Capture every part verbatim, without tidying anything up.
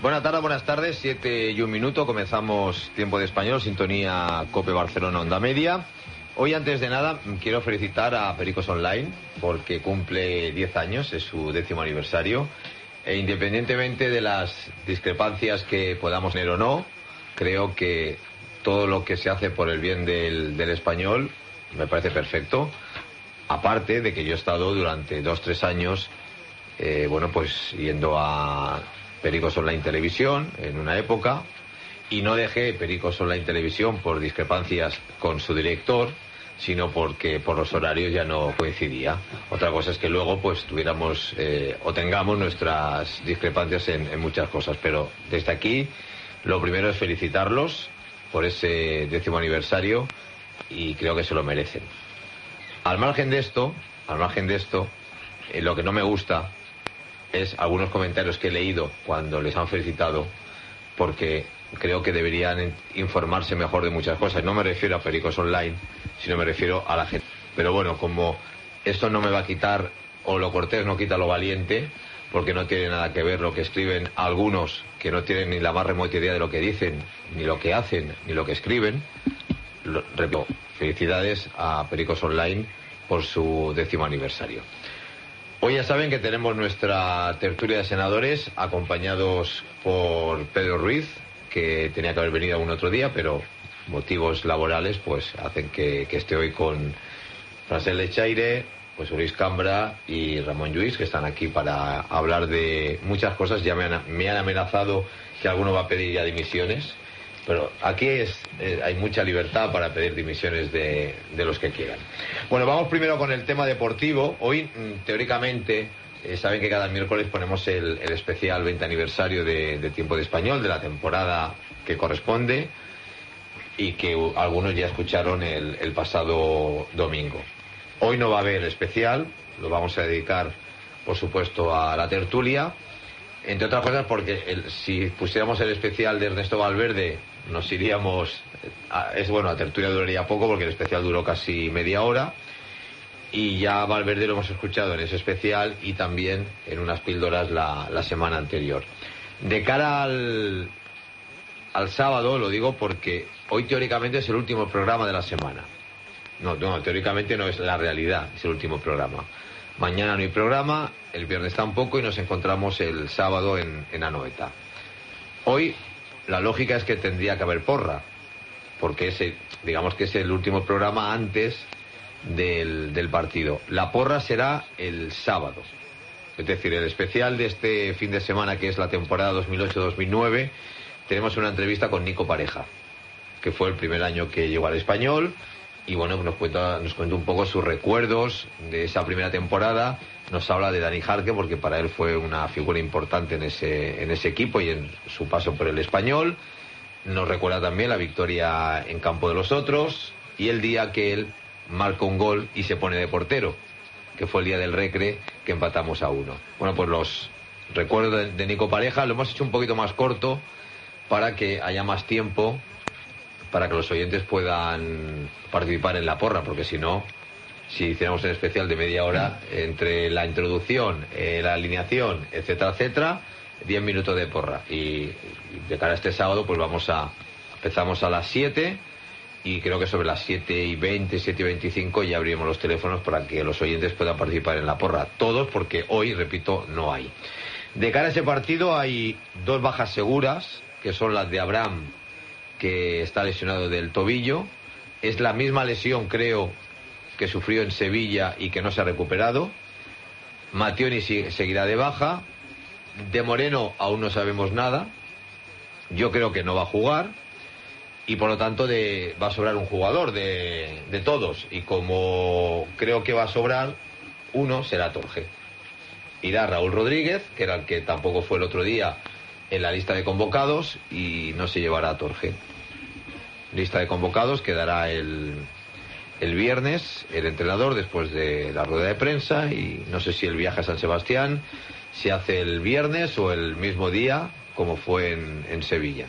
Buenas tardes, buenas tardes, siete y un minuto, comenzamos Tiempo de Español, sintonía COPE Barcelona Onda Media. Hoy, antes de nada, quiero felicitar a Pericos Online porque cumple diez años, es su décimo aniversario, e independientemente de las discrepancias que podamos tener o no, creo que todo lo que se hace por el bien del, del español me parece perfecto, aparte de que yo he estado durante dos, tres años, eh, bueno, pues yendo a Pericos Online Televisión en una época, y no dejé Pericos Online Televisión por discrepancias con su director, sino porque por los horarios ya no coincidía. Otra cosa es que luego pues tuviéramos eh, o tengamos nuestras discrepancias en, en muchas cosas, pero desde aquí lo primero es felicitarlos por ese décimo aniversario y creo que se lo merecen. Al margen de esto, al margen de esto, eh, lo que no me gusta es algunos comentarios que he leído cuando les han felicitado, porque creo que deberían informarse mejor de muchas cosas. No me refiero a Pericos Online, sino me refiero a la gente. Pero bueno, como esto no me va a quitar, o lo cortés no quita lo valiente, porque no tiene nada que ver lo que escriben algunos que no tienen ni la más remota idea de lo que dicen, ni lo que hacen, ni lo que escriben. Lo, repito, felicidades a Pericos Online por su décimo aniversario. Hoy ya saben que tenemos nuestra tertulia de senadores, acompañados por Pedro Ruiz, que tenía que haber venido algún otro día, pero motivos laborales pues hacen que, que esté hoy con Francesc Lechaire, pues Luis Cambra y Ramón Lluís, que están aquí para hablar de muchas cosas. Ya me han, me han amenazado que alguno va a pedir ya dimisiones, pero aquí es, eh, hay mucha libertad para pedir dimisiones de, de los que quieran. Bueno, vamos primero con el tema deportivo. Hoy, mm, teóricamente, eh, saben que cada miércoles ponemos el, el especial veinte aniversario de, de Tiempo de Español, de la temporada que corresponde, y que uh, algunos ya escucharon el, el pasado domingo. Hoy no va a haber especial, lo vamos a dedicar, por supuesto, a la tertulia, entre otras cosas porque el, si pusiéramos el especial de Ernesto Valverde, nos iríamos, a, es bueno, la tertulia duraría poco porque el especial duró casi media hora, y ya Valverde lo hemos escuchado en ese especial y también en unas píldoras la, la semana anterior. De cara al, al sábado, lo digo porque hoy teóricamente es el último programa de la semana. No, no, teóricamente no es la realidad, es el último programa. Mañana no hay programa, el viernes tampoco, y nos encontramos el sábado en, en Anoeta. Hoy la lógica es que tendría que haber porra, porque ese, digamos que es el último programa antes del, del partido. La porra será el sábado, es decir, el especial de este fin de semana, que es la temporada dos mil ocho dos mil nueve, tenemos una entrevista con Nico Pareja, que fue el primer año que llegó al Español. Y bueno, nos cuenta, nos cuenta un poco sus recuerdos de esa primera temporada. Nos habla de Dani Jarque, porque para él fue una figura importante en ese, en ese equipo y en su paso por el Español. Nos recuerda también la victoria en campo de los otros y el día que él marca un gol y se pone de portero, que fue el día del Recre, que empatamos a uno. Bueno, pues los recuerdos de, de Nico Pareja lo hemos hecho un poquito más corto para que haya más tiempo, para que los oyentes puedan participar en la porra, porque si no, si hiciéramos un especial de media hora, entre la introducción, eh, la alineación, etcétera, etcétera, diez minutos de porra. Y de cara a este sábado, pues vamos a, empezamos a las siete, y creo que sobre las siete y veinte, siete y veinticinco ya abrimos los teléfonos para que los oyentes puedan participar en la porra. Todos, porque hoy, repito, no hay. De cara a ese partido hay dos bajas seguras, que son las de Abraham, que está lesionado del tobillo. Es la misma lesión, creo, que sufrió en Sevilla y que no se ha recuperado. Mattioni seguirá de baja. De Moreno aún no sabemos nada. Yo creo que no va a jugar. Y por lo tanto de, va a sobrar un jugador de, de todos. Y como creo que va a sobrar uno, será Torge. Irá Raúl Rodríguez, que era el que tampoco fue el otro día en la lista de convocados, y no se llevará a Torge. Lista de convocados quedará el, el viernes el entrenador después de la rueda de prensa, y no sé si el viaje a San Sebastián se hace el viernes o el mismo día como fue en, en Sevilla.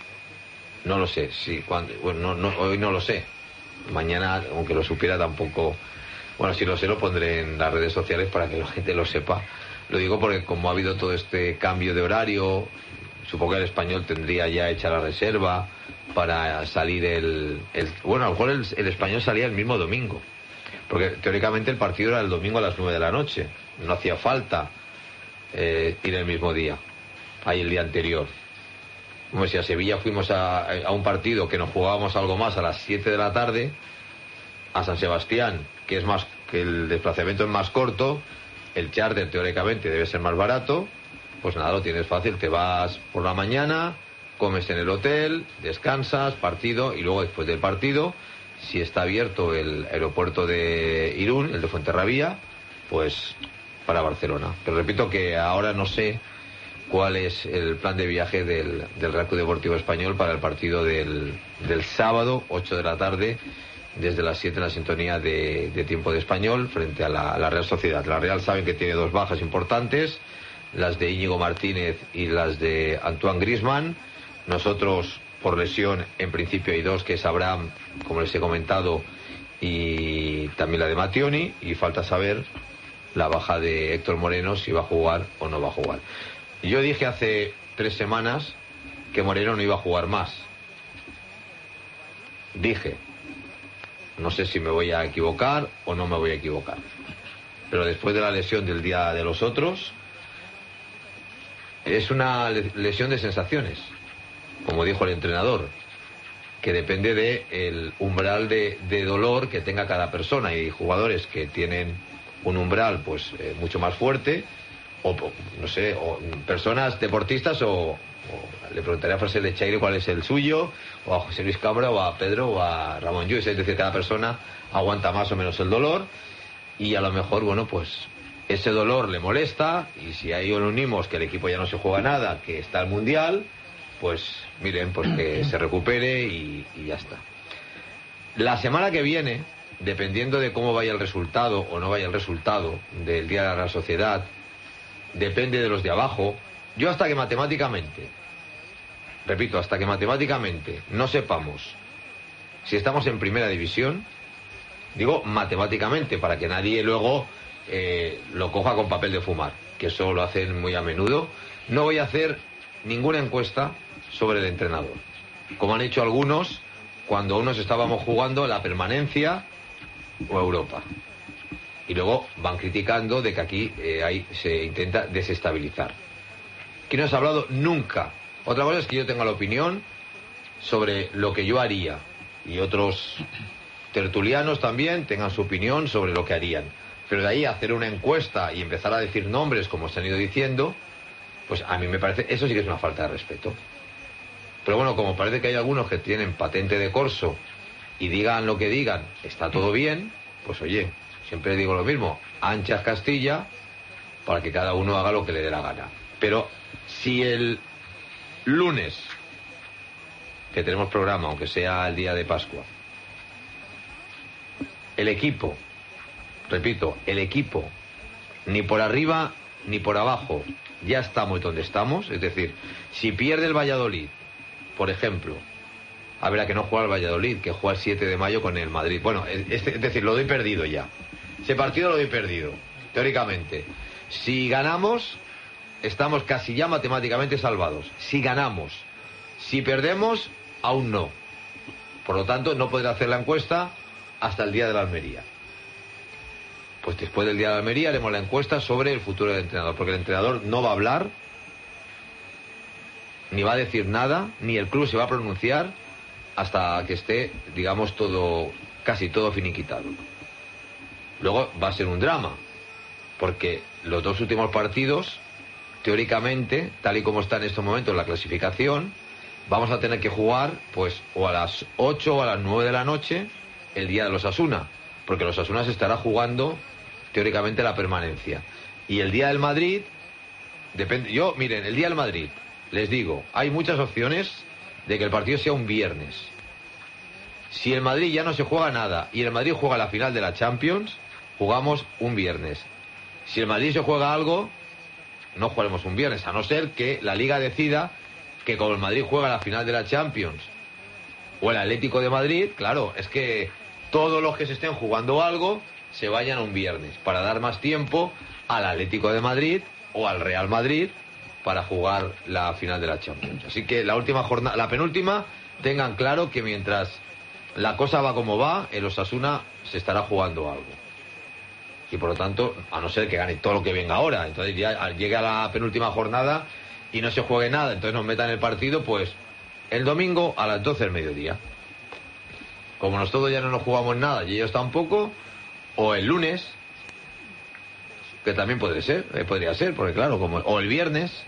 No lo sé, si cuando, bueno, no, no, hoy no lo sé. Mañana, aunque lo supiera, tampoco. Bueno, si lo sé, lo pondré en las redes sociales para que la gente lo sepa. Lo digo porque como ha habido todo este cambio de horario, Supongo que el Español tendría ya hecha la reserva para salir el... el bueno, a lo mejor el, el Español salía el mismo domingo. Porque teóricamente el partido era el domingo a las nueve de la noche. No hacía falta eh, ir el mismo día. Ahí el día anterior. Como si a Sevilla fuimos a, a un partido que nos jugábamos algo más a las siete de la tarde, a San Sebastián, que es más que el desplazamiento es más corto, el charter teóricamente debe ser más barato, pues nada, lo tienes fácil, te vas por la mañana, comes en el hotel, descansas, partido, y luego después del partido, si está abierto el aeropuerto de Irún, el de Fuenterrabía, pues para Barcelona. Pero repito que ahora no sé cuál es el plan de viaje del, del Real Club Deportivo Español para el partido del, del sábado, ocho de la tarde, desde las siete en la sintonía de, de Tiempo de Español, frente a la, a la Real Sociedad. La Real saben que tiene dos bajas importantes, las de Íñigo Martínez y las de Antoine Griezmann. Nosotros, por lesión, en principio hay dos, que es Abraham, como les he comentado, y también la de Mattioni, y falta saber la baja de Héctor Moreno, si va a jugar o no va a jugar. Yo dije hace tres semanas que Moreno no iba a jugar más. Dije, no sé si me voy a equivocar o no me voy a equivocar, pero después de la lesión del día de los otros, es una lesión de sensaciones, como dijo el entrenador, que depende del umbral de, de dolor que tenga cada persona. Hay jugadores que tienen un umbral pues eh, mucho más fuerte, o no sé, o personas deportistas, o, o le preguntaría a José Lechaire cuál es el suyo, o a José Luis Cabra, o a Pedro, o a Ramón Lluís. Es decir, cada persona aguanta más o menos el dolor, y a lo mejor, bueno, pues ese dolor le molesta, y si ahí lo unimos que el equipo ya no se juega nada, que está el Mundial, pues miren, pues que se recupere y, y ya está. La semana que viene, dependiendo de cómo vaya el resultado o no vaya el resultado del día de la Real Sociedad, depende de los de abajo. Yo hasta que matemáticamente, repito, hasta que matemáticamente no sepamos si estamos en primera división, digo matemáticamente, para que nadie luego eh, lo coja con papel de fumar, que eso lo hacen muy a menudo, no voy a hacer ninguna encuesta sobre el entrenador, como han hecho algunos cuando unos estábamos jugando la permanencia o Europa. Y luego van criticando de que aquí eh, hay, se intenta desestabilizar. Aquí no se ha hablado nunca. Otra cosa es que yo tenga la opinión sobre lo que yo haría, y otros tertulianos también tengan su opinión sobre lo que harían. Pero de ahí a hacer una encuesta y empezar a decir nombres como se han ido diciendo, pues a mí me parece, eso sí que es una falta de respeto. Pero bueno, como parece que hay algunos que tienen patente de corso y digan lo que digan, está todo bien, pues oye, siempre digo lo mismo, anchas Castilla, para que cada uno haga lo que le dé la gana. Pero si el lunes, que tenemos programa, aunque sea el día de Pascua, el equipo, repito, el equipo, ni por arriba ni por abajo, ya estamos donde estamos, es decir, si pierde el Valladolid, por ejemplo, a ver, a que no juega el Valladolid, que juega el siete de mayo con el Madrid, bueno, es, es decir, lo doy perdido ya. Ese partido lo doy perdido, teóricamente. Si ganamos, estamos casi ya matemáticamente salvados. Si ganamos. Si perdemos, aún no. Por lo tanto, no podré hacer la encuesta hasta el día de la Almería. Pues después del día de la Almería haremos la encuesta sobre el futuro del entrenador, porque el entrenador no va a hablar, ni va a decir nada, ni el club se va a pronunciar hasta que esté, digamos, todo, casi todo finiquitado. Luego va a ser un drama, porque los dos últimos partidos, teóricamente, tal y como está en estos momentos la clasificación, vamos a tener que jugar pues o a las ocho o a las nueve de la noche el día de los Osasuna, porque los Osasuna se estará jugando teóricamente la permanencia. Y el día del Madrid, depende. Yo, miren, el día del Madrid, les digo, hay muchas opciones de que el partido sea un viernes. Si el Madrid ya no se juega nada y el Madrid juega la final de la Champions, jugamos un viernes. Si el Madrid se juega algo, no jugaremos un viernes, a no ser que la Liga decida que como el Madrid juega la final de la Champions o el Atlético de Madrid, claro, es que todos los que se estén jugando algo se vayan a un viernes para dar más tiempo al Atlético de Madrid o al Real Madrid para jugar la final de la Champions. Así que la última jornada, la penúltima, tengan claro que mientras la cosa va como va, el Osasuna se estará jugando algo. Y por lo tanto, a no ser que gane todo lo que venga ahora, entonces ya llegue a la penúltima jornada y no se juegue nada, entonces nos metan el partido, pues el domingo a las doce del mediodía. Como nosotros ya no nos jugamos nada y ellos tampoco, o el lunes, que también podría ser, eh, podría ser, porque claro, como o el viernes.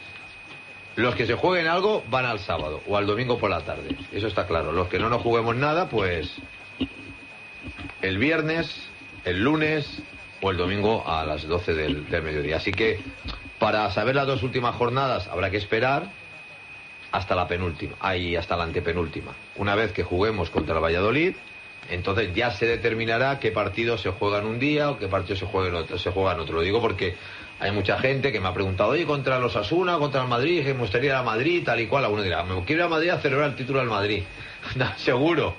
Los que se jueguen algo van al sábado o al domingo por la tarde, eso está claro. Los que no nos juguemos nada, pues el viernes, el lunes o el domingo a las doce del, del mediodía. Así que para saber las dos últimas jornadas habrá que esperar hasta la penúltima, ahí hasta la antepenúltima. Una vez que juguemos contra el Valladolid, entonces ya se determinará qué partidos se juegan un día o qué partidos se juegan otro, se juegan otro. Lo digo porque hay mucha gente que me ha preguntado, oye, contra los Osasuna, contra el Madrid, que me gustaría ir a Madrid, tal y cual. Alguno dirá, me quiero ir a Madrid a celebrar el título del Madrid. No, seguro.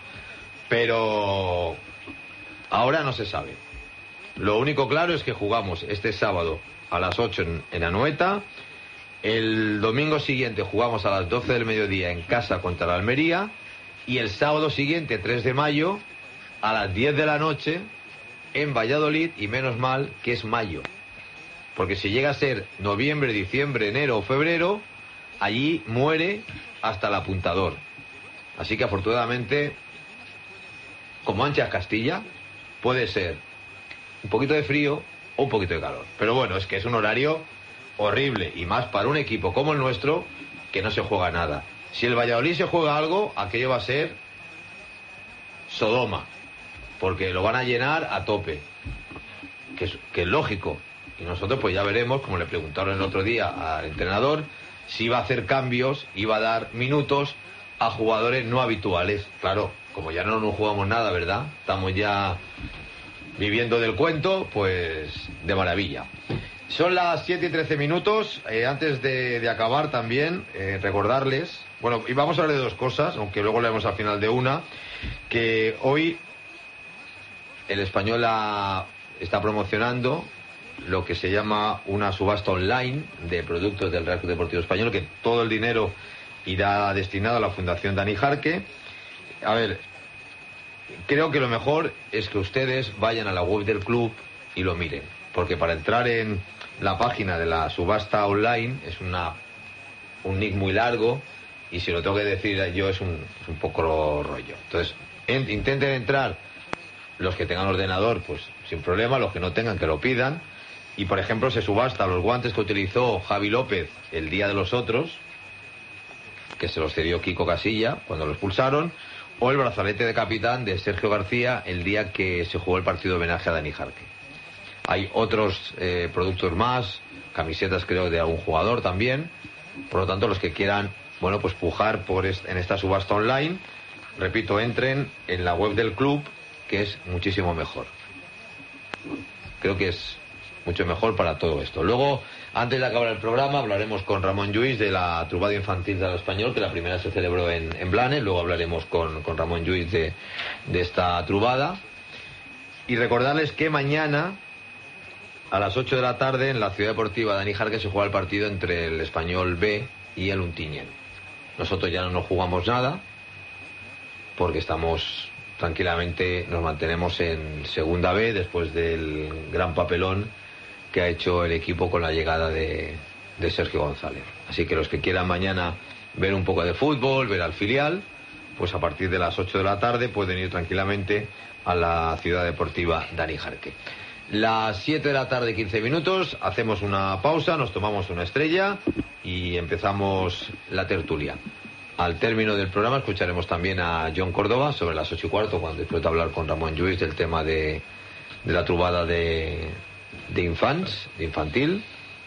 Pero ahora no se sabe. Lo único claro es que jugamos este sábado a las ocho en, en Anoeta. El domingo siguiente jugamos a las doce del mediodía en casa contra la Almería. Y el sábado siguiente, tres de mayo, a las diez de la noche, en Valladolid, y menos mal que es mayo. Porque si llega a ser noviembre, diciembre, enero o febrero, allí muere hasta el apuntador. Así que afortunadamente, como ancha es Castilla, puede ser un poquito de frío o un poquito de calor. Pero bueno, es que es un horario horrible, y más para un equipo como el nuestro, que no se juega nada. Si el Valladolid se juega algo, aquello va a ser Sodoma, porque lo van a llenar a tope, que es, que es lógico. Y nosotros pues ya veremos, como le preguntaron el otro día al entrenador, si va a hacer cambios y va a dar minutos a jugadores no habituales. Claro, como ya no nos jugamos nada, ¿verdad? Estamos ya viviendo del cuento, pues de maravilla. Son las siete y trece minutos. Eh, antes de, de acabar también, eh, recordarles, bueno, y vamos a hablar de dos cosas, aunque luego le vemos al final de una, que hoy el Español ha, está promocionando lo que se llama una subasta online de productos del Real Club Deportivo Español, que todo el dinero irá destinado a la Fundación Dani Jarque. A ver, creo que lo mejor es que ustedes vayan a la web del club y lo miren, porque para entrar en la página de la subasta online es una un nick muy largo, y si lo tengo que decir yo es un, es un poco rollo. Entonces, en, intenten entrar los que tengan ordenador, pues sin problema, los que no tengan que lo pidan. Y por ejemplo se subasta los guantes que utilizó Javi López el día de los otros, que se los cedió Kiko Casilla cuando lo expulsaron, o el brazalete de capitán de Sergio García el día que se jugó el partido de homenaje a Dani Jarque. Hay otros eh, productos más, camisetas creo de algún jugador también. Por lo tanto, los que quieran, bueno, pues pujar por est- en esta subasta online, repito, entren en la web del club, que es muchísimo mejor. Creo que es mucho mejor para todo esto. Luego, antes de acabar el programa, hablaremos con Ramón Lluís de la trubada infantil del Español, que la primera se celebró en, en Blanes. Luego hablaremos con, con Ramón Lluís de, de esta trubada. Y recordarles que mañana, a las ocho de la tarde, en la Ciudad Deportiva Dani Jarque se juega el partido entre el Español B y el Untiñén. Nosotros ya no nos jugamos nada, porque estamos tranquilamente, nos mantenemos en Segunda B después del gran papelón que ha hecho el equipo con la llegada de, de Sergio González. Así que los que quieran mañana ver un poco de fútbol, ver al filial, pues a partir de las ocho de la tarde pueden ir tranquilamente a la Ciudad Deportiva Dani Jarque. Las siete de la tarde, quince minutos, hacemos una pausa, nos tomamos una estrella y empezamos la tertulia. Al término del programa escucharemos también a John Córdoba sobre las ocho y cuarto, cuando después de hablar con Ramón Lluís del tema de, de la trubada de, de infants, de infantil,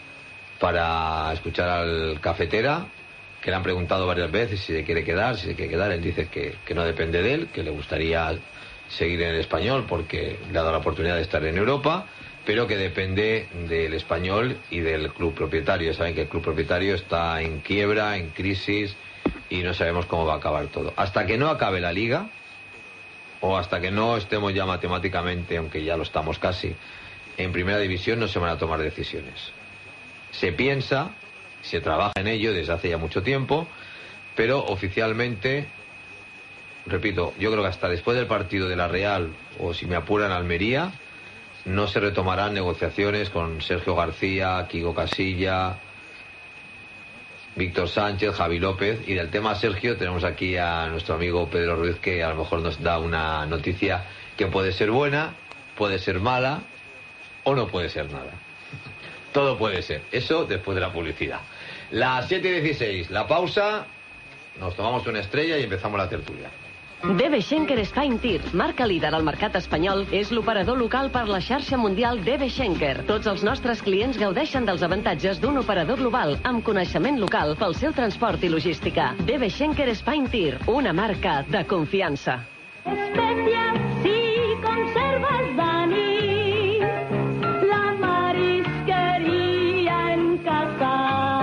para escuchar al Cafetera, que le han preguntado varias veces si se quiere quedar, si se quiere quedar. Él dice que, que no depende de él, que le gustaría seguir en el Español porque le ha dado la oportunidad de estar en Europa, pero que depende del Español y del club propietario. Saben que el club propietario está en quiebra, en crisis, y no sabemos cómo va a acabar todo. Hasta que no acabe la liga, o hasta que no estemos ya matemáticamente, aunque ya lo estamos casi, en primera división, no se van a tomar decisiones. Se piensa Se trabaja en ello desde hace ya mucho tiempo, pero oficialmente, repito, yo creo que hasta después del partido de la Real, o si me apuran Almería, no se retomarán negociaciones con Sergio García, Quico Casilla, Víctor Sánchez, Javi López. Y del tema Sergio tenemos aquí a nuestro amigo Pedro Ruiz, que a lo mejor nos da una noticia que puede ser buena, puede ser mala o no puede ser nada. Todo puede ser. Eso después de la publicidad. Las siete y dieciséis, la pausa, nos tomamos una estrella y empezamos la tertulia. D B Schenker Spine Tir, marca líder al mercat espanyol, és l'operador local per la xarxa mundial D B Schenker. Tots els nostres clients gaudeixen dels avantatges d'un operador global amb coneixement local pel seu transport i logística. D B Schenker Spine Tir, una marca de confiança. Especias si conservas Dani, la marisqueria en casa.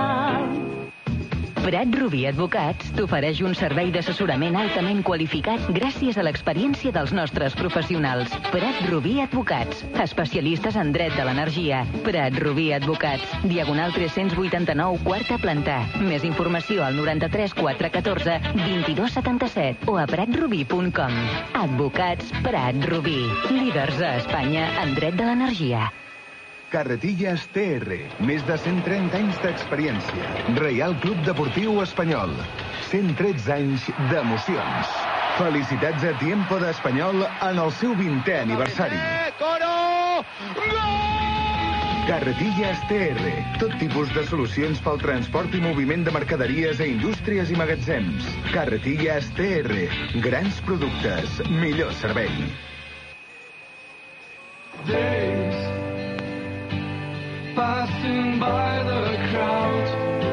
Prat Rubí Advocats t'ofereix un servei d'assessorament altament qualificat gràcies a l'experiència dels nostres professionals. Prat Rubí Advocats, especialistes en dret de l'energia. Prat Rubí Advocats, diagonal tres-cents vuitanta-nou, quarta planta. Més informació al noranta-tres quatre catorze vint-i-dos setanta-set o a prat rubí punt com. Advocats Prat Rubí, líders a Espanya en dret de l'energia. Carretillas T R, més de cent trenta anys d'experiència. Reial Club Deportiu Espanyol, cent tretze anys d'emocions. Felicitats a Tiempo de Espanyol en el seu vintè aniversari. ¡Coro! ¡Gol! Carretillas T R, tot tipus de solucions pel transport i moviment de mercaderies a indústries i magatzems. Carretillas T R, grans productes, millor servei. Days passing by the crowd.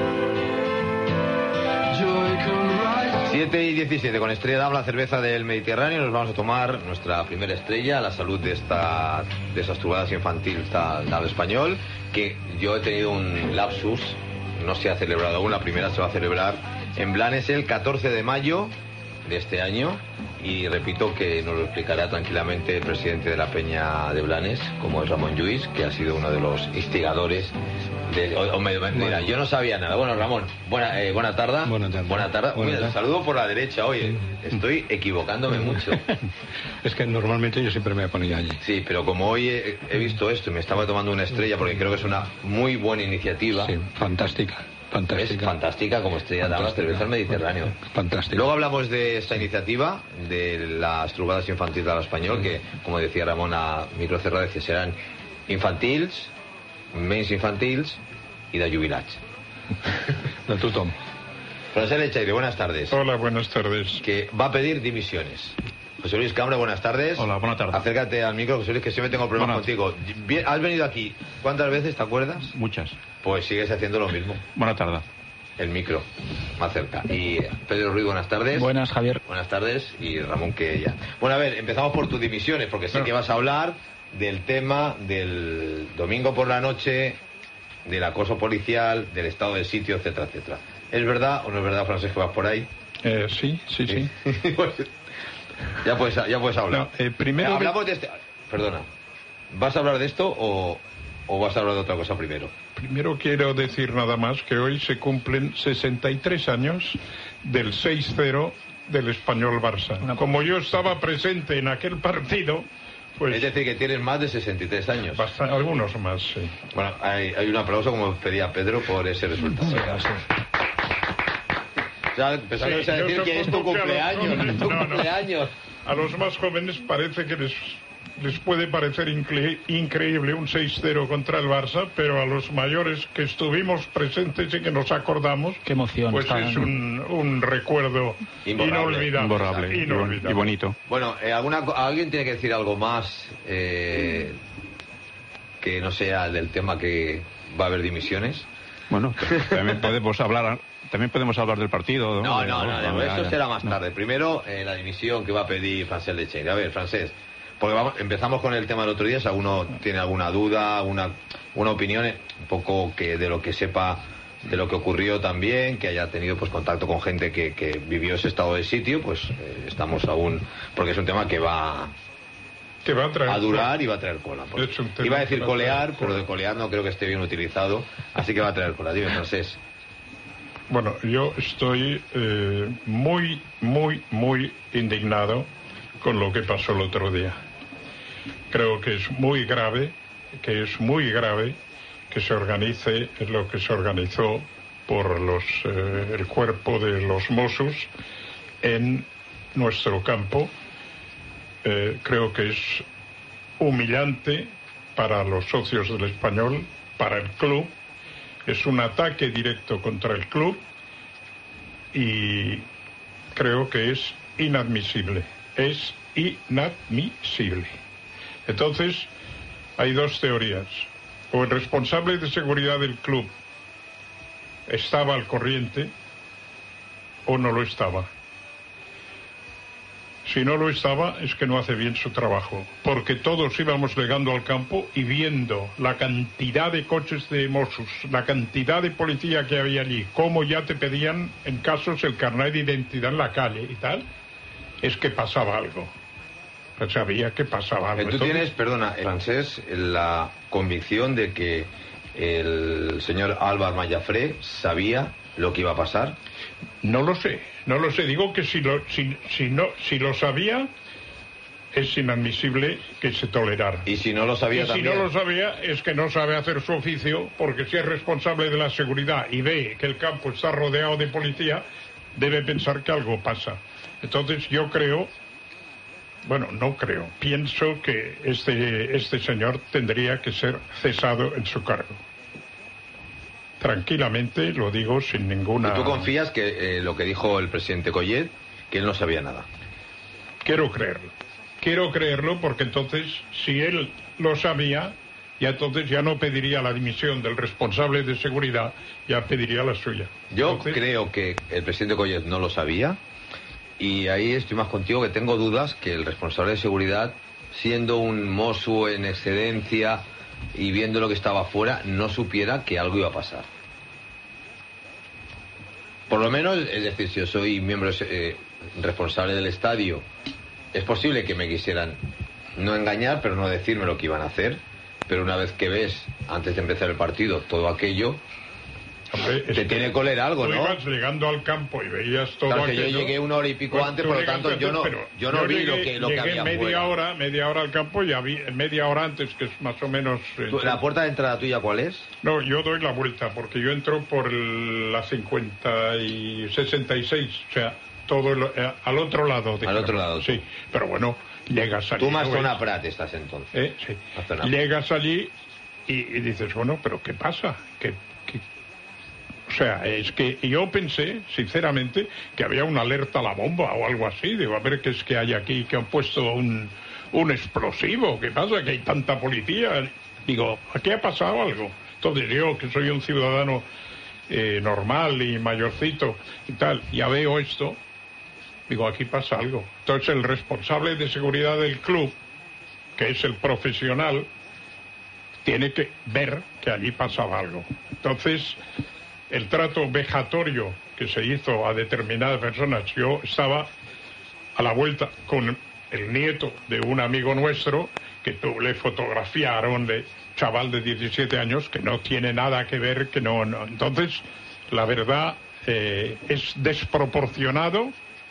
Joy can rise. siete y diecisiete, con Estrella Damm, la cerveza del Mediterráneo, nos vamos a tomar nuestra primera estrella, la salud de esta de esas trugadas infantiles al, al español, que yo he tenido un lapsus, no se ha celebrado aún, la primera se va a celebrar en Blanes el catorce de mayo de este año, y repito que nos lo explicará tranquilamente el presidente de la Peña de Blanes, como es Ramón Lluís, que ha sido uno de los instigadores de, o, o me, mira, bueno. Yo no sabía nada. Bueno, Ramón, buena, eh, buena tarde. Buena tarde. Buena tarde. Buena Mira, tarde. Saludo por la derecha hoy. Sí. Estoy equivocándome mucho. Es que normalmente yo siempre me ponía allí. Sí, pero como hoy he, he visto esto y me estaba tomando una estrella, porque creo que es una muy buena iniciativa. Sí, fantástica. Fantástica. Es fantástica como Estrella Damm, la cerveza del Mediterráneo. Fantástica. Luego hablamos de esta iniciativa, de las trugadas infantiles al español, que, como decía Ramón a micro cerrado, que serán infantils, menys infantils y de jubilats. De tothom. Francesc Lechaire, buenas tardes. Hola, buenas tardes. Que va a pedir dimisiones. José Luis Cambra, buenas tardes. Hola, buenas tardes. Acércate al micro, José Luis, que siempre tengo problemas Buenas. contigo. Bien, ¿has venido aquí cuántas veces, te acuerdas? Muchas. Pues sigues haciendo lo mismo. Buenas tardes. El micro, más cerca. Y Pedro Ruiz, buenas tardes. Buenas, Javier. Buenas tardes. Y Ramón, que ya. Bueno, a ver, empezamos por tus dimisiones, porque sé que vas a hablar del tema del domingo por la noche, del acoso policial, del estado de sitio, etcétera, etcétera. ¿Es verdad o no es verdad, Francesc, que vas por ahí? Eh, sí, sí, sí. ya, puedes, ya puedes hablar. No, eh, primero Hablamos de este... Perdona. ¿Vas a hablar de esto o, o vas a hablar de otra cosa primero? Primero quiero decir nada más que hoy se cumplen sesenta y tres años del seis cero del Español Barça. Como yo estaba presente en aquel partido, pues... Es decir, que tienes más de sesenta y tres años. Bastante, algunos más, sí. Bueno, hay, hay un aplauso, como pedía Pedro, por ese resultado. Sí, sí. O sea, pensando Sí, a decir yo que es tu supongo que a los cumpleaños, jóvenes- tu no, no. cumpleaños. A los más jóvenes parece que les, les puede parecer incre- increíble un seis cero contra el Barça, pero a los mayores que estuvimos presentes y que nos acordamos, Qué emoción. pues está- es un, un recuerdo Inborrable. inolvidable. Imborrable. Y, bon- Inolvidable. y bonito. Bueno, eh, ¿alguna, co- ¿alguien tiene que decir algo más eh, que no sea del tema que va a haber dimisiones? Bueno, también podemos hablar, también podemos hablar del partido. No, no, no, no, ya, eso ya. será más No. tarde. Primero, eh, la dimisión que va a pedir Francesc Lechaire. A ver, Francesc, porque vamos, empezamos con el tema del otro día. Si alguno tiene alguna duda, una, una opinión, eh, un poco que de lo que sepa de lo que ocurrió también, que haya tenido pues contacto con gente que, que vivió ese estado de sitio, pues eh, estamos aún, porque es un tema que va Que va a traer a durar y va a traer cola. Es un tema Iba a decir que va a colear, traer pero cola. de colear no creo que esté bien utilizado, así que va a traer cola. Dime, Francesc. Bueno, yo estoy eh, muy, muy, muy indignado con lo que pasó el otro día. Creo que es muy grave, que es muy grave que se organice lo que se organizó por los, eh, el cuerpo de los Mossos en nuestro campo. Eh, creo que es humillante para los socios del Español, para el club. Es un ataque directo contra el club y creo que es inadmisible. Es inadmisible. Entonces, hay dos teorías. O el responsable de seguridad del club estaba al corriente o no lo estaba. Si no lo estaba, es que no hace bien su trabajo, porque todos íbamos llegando al campo y viendo la cantidad de coches de Mossos, la cantidad de policía que había allí, cómo ya te pedían en casos el carnet de identidad en la calle y tal, es que pasaba algo. Pues sabía que pasaba algo. Tú Entonces, tienes, perdona, francés, la convicción de que el señor Álvaro Mayafré sabía lo que iba a pasar. No lo sé, no lo sé. Digo que si lo, si, si no, si lo sabía, es inadmisible que se tolerara. Y si no lo sabía y también. si no lo sabía, es que no sabe hacer su oficio, porque si es responsable de la seguridad y ve que el campo está rodeado de policía, debe pensar que algo pasa. Entonces yo creo, bueno, no creo, pienso que este, este señor tendría que ser cesado en su cargo. Tranquilamente, lo digo sin ninguna... ¿Y tú confías que eh, lo que dijo el presidente Collet, que él no sabía nada? Quiero creerlo. Quiero creerlo porque entonces, si él lo sabía, ya entonces ya no pediría la dimisión del responsable de seguridad, ya pediría la suya. Yo Entonces, creo que el presidente Collet no lo sabía, y ahí estoy más contigo, que tengo dudas que el responsable de seguridad, siendo un mozo en excedencia y viendo lo que estaba afuera, no supiera que algo iba a pasar. Por lo menos, es decir, si yo soy miembro eh, responsable del estadio, es posible que me quisieran no engañar, pero no decirme lo que iban a hacer. Pero una vez que ves, antes de empezar el partido, todo aquello, hombre, te tiene que oler algo, tú ¿no? ibas llegando al campo y veías todo Claro, que aquello. yo llegué una hora y pico Pues antes, tú por lo llegaste tanto yo no, antes, pero yo no vi llegué, lo que, lo que llegué había media fuera. hora, media hora al campo y había, media hora antes, que es más o menos... eh, ¿Tú, ¿La puerta de entrada tuya cuál es? No, yo doy la vuelta, porque yo entro por el- la cincuenta y sesenta y seis, o sea, todo el- eh, al otro lado. De Al otro lado. Sí, pero bueno, llegas allí. Tú más ¿no? zona Prat estás entonces. ¿Eh? Sí. Más zona. Llegas allí y, y dices, bueno, pero ¿qué pasa? ¿Qué, qué? O sea, es que yo pensé, sinceramente, que había una alerta a la bomba o algo así. Digo, a ver qué es que hay aquí, que han puesto un, un explosivo. ¿Qué pasa? Que hay tanta policía. Digo, ¿aquí ha pasado algo? Entonces yo, que soy un ciudadano eh, normal y mayorcito y tal, ya veo esto, digo, aquí pasa algo. Entonces el responsable de seguridad del club, que es el profesional, tiene que ver que allí pasaba algo. Entonces, el trato vejatorio que se hizo a determinadas personas, yo estaba a la vuelta con el nieto de un amigo nuestro, que tú le fotografiaron, de chaval de diecisiete años, que no tiene nada que ver, que no... no. Entonces, la verdad, eh, es desproporcionado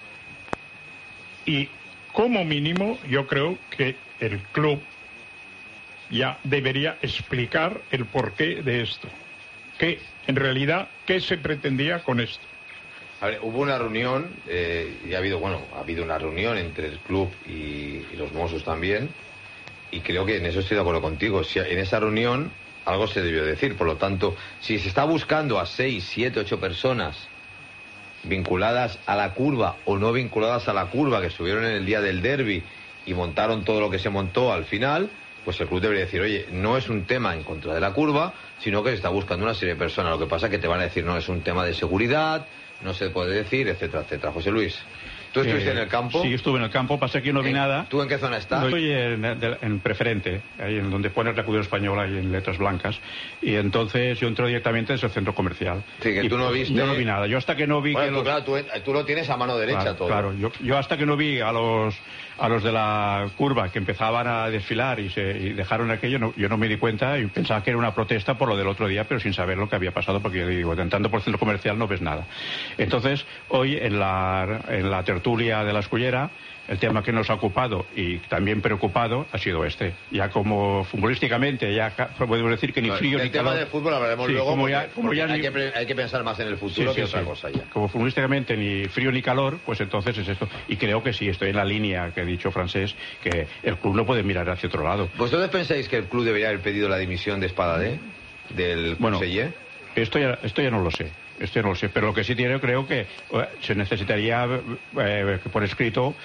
y, como mínimo, yo creo que el club ya debería explicar el porqué de esto. Que, en realidad, ¿qué se pretendía con esto? A ver, hubo una reunión, eh, y ha habido, bueno, ha habido una reunión entre el club y, y los Mossos también, y creo que en eso estoy de acuerdo contigo. Si en esa reunión algo se debió decir, por lo tanto, si se está buscando a seis, siete, ocho personas vinculadas a la curva o no vinculadas a la curva, que estuvieron en el día del derbi y montaron todo lo que se montó al final, pues el club debería decir, oye, no es un tema en contra de la curva, sino que se está buscando una serie de personas. Lo que pasa es que te van a decir, no, es un tema de seguridad, no se puede decir, etcétera, etcétera. José Luis, ¿tú estuviste Eh, en el campo? Sí, estuve en el campo, pasa que no vi ¿En- nada. ¿Tú en qué zona estás? No, estoy en, de- en preferente, ahí en donde pone el Recudero Español, ahí en letras blancas. Y entonces yo entro directamente desde el centro comercial. Sí, que Y tú no viste- Yo no vi nada. Yo hasta que no vi Bueno, que tú, los... claro, tú, tú lo tienes a mano derecha Claro, todo. claro. Yo, yo hasta que no vi a los a los de la curva que empezaban a desfilar y, se, y dejaron aquello, no, yo no me di cuenta y pensaba que era una protesta por lo del otro día, pero sin saber lo que había pasado, porque yo digo, entrando por el centro comercial no ves nada. Entonces, hoy en la, en la tertulia de la Escullera, el tema que nos ha ocupado y también preocupado ha sido este. Ya como futbolísticamente, ya ca- podemos decir que ni No, frío del ni tema calor. del fútbol hablaremos Sí, luego, como porque, ya- como porque ya hay, ni- que, pre- hay que pensar más en el Sí, futuro sí, que otra sí. cosa ya. Como futbolísticamente ni frío ni calor, pues entonces es esto. Y creo que sí, estoy en la línea que ha dicho Francés, que el club no puede mirar hacia otro lado. ¿Vosotros pensáis que el club debería haber pedido la dimisión de Espadade, del Bueno, conseller? Esto ya, esto ya no lo sé. Esto ya no lo sé. Pero lo que sí tiene, creo que eh, se necesitaría eh, por escrito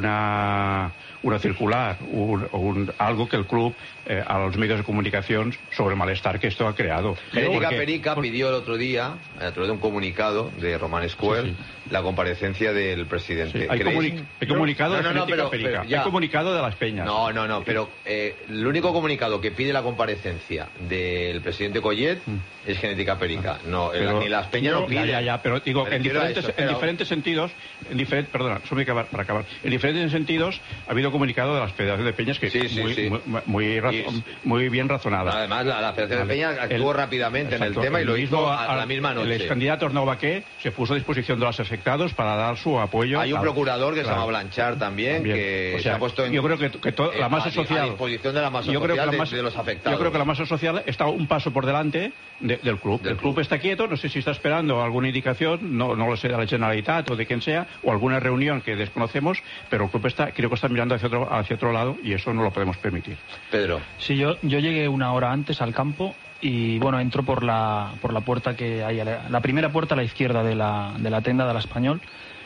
una, una circular, un, un- algo que el club eh, a los medios de comunicación sobre el malestar que esto ha creado. Genética Porque- Perica pidió el otro día, a través de un comunicado de Román Square, Sí, la comparecencia del presidente. Sí, hay, ¿Creéis? comuni- hay comunicado No, de no, no, Genética pero- Perica. pero ya. Hay comunicado de las Peñas. No, no, no, pero eh, el único comunicado que pide la comparecencia del presidente Collet es Genética Perica. No, el- Pero- ni las Peñas yo- no piden. Ya, ya, ya, pero digo, Me en refiero a diferentes, eso, en pero- diferentes sentidos, en diferentes, perdona, solo me acabar- para acabar, en diferentes sentidos ha habido comunicado de las Federaciones de Peñas que Sí, sí, muy, sí. muy, muy razo- Y- muy bien razonadas. Además, la, la Federación Vale. de Peña actuó El- rápidamente en el Exacto, tema y lo mismo hizo a, a la misma El noche. ex candidato Arnau Baqué se puso a disposición de los afectados para dar su apoyo. Hay un a- procurador que se claro. llama Blanchard también, También. que O sea, se ha puesto en, yo creo que, que to- eh, la masa a- social a disposición de la masa yo creo que social la de- masa- de los afectados. Yo creo que la masa social está un paso por delante de- del club. Del el club, club. está quieto, no sé si está esperando alguna indicación, no, no lo sé, de la Generalitat o de quien sea, o alguna reunión que desconocemos, pero el club está, creo que está mirando hacia otro, hacia otro lado y eso no lo podemos permitir. Pedro. Sí, yo, yo llegué una hora antes al campo y bueno, entro por la, por la puerta que hay, a la, la primera puerta a la izquierda de la, de la tenda de la Español.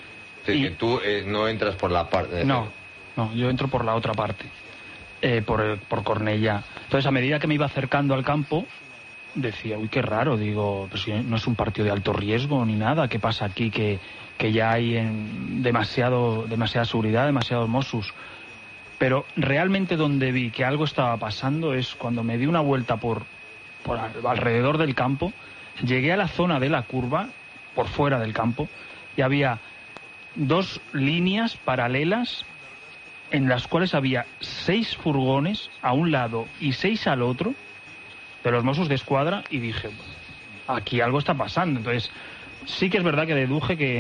Es decir, Y- que tú eh, no entras por la parte. No, no, yo entro por la otra parte, eh, por, el- por Cornellá. Entonces, a medida que me iba acercando al campo, decía, uy, qué raro, digo, pues si no es un partido de alto riesgo ni nada, ¿qué pasa aquí? Que, que ya hay en demasiado, demasiada seguridad, demasiados Mossos. Pero realmente donde vi que algo estaba pasando es cuando me di una vuelta por, por al- alrededor del campo, llegué a la zona de la curva, por fuera del campo, y había dos líneas paralelas en las cuales había seis furgones a un lado y seis al otro de los Mossos de Escuadra, y dije, aquí algo está pasando. Entonces, sí que es verdad que deduje que,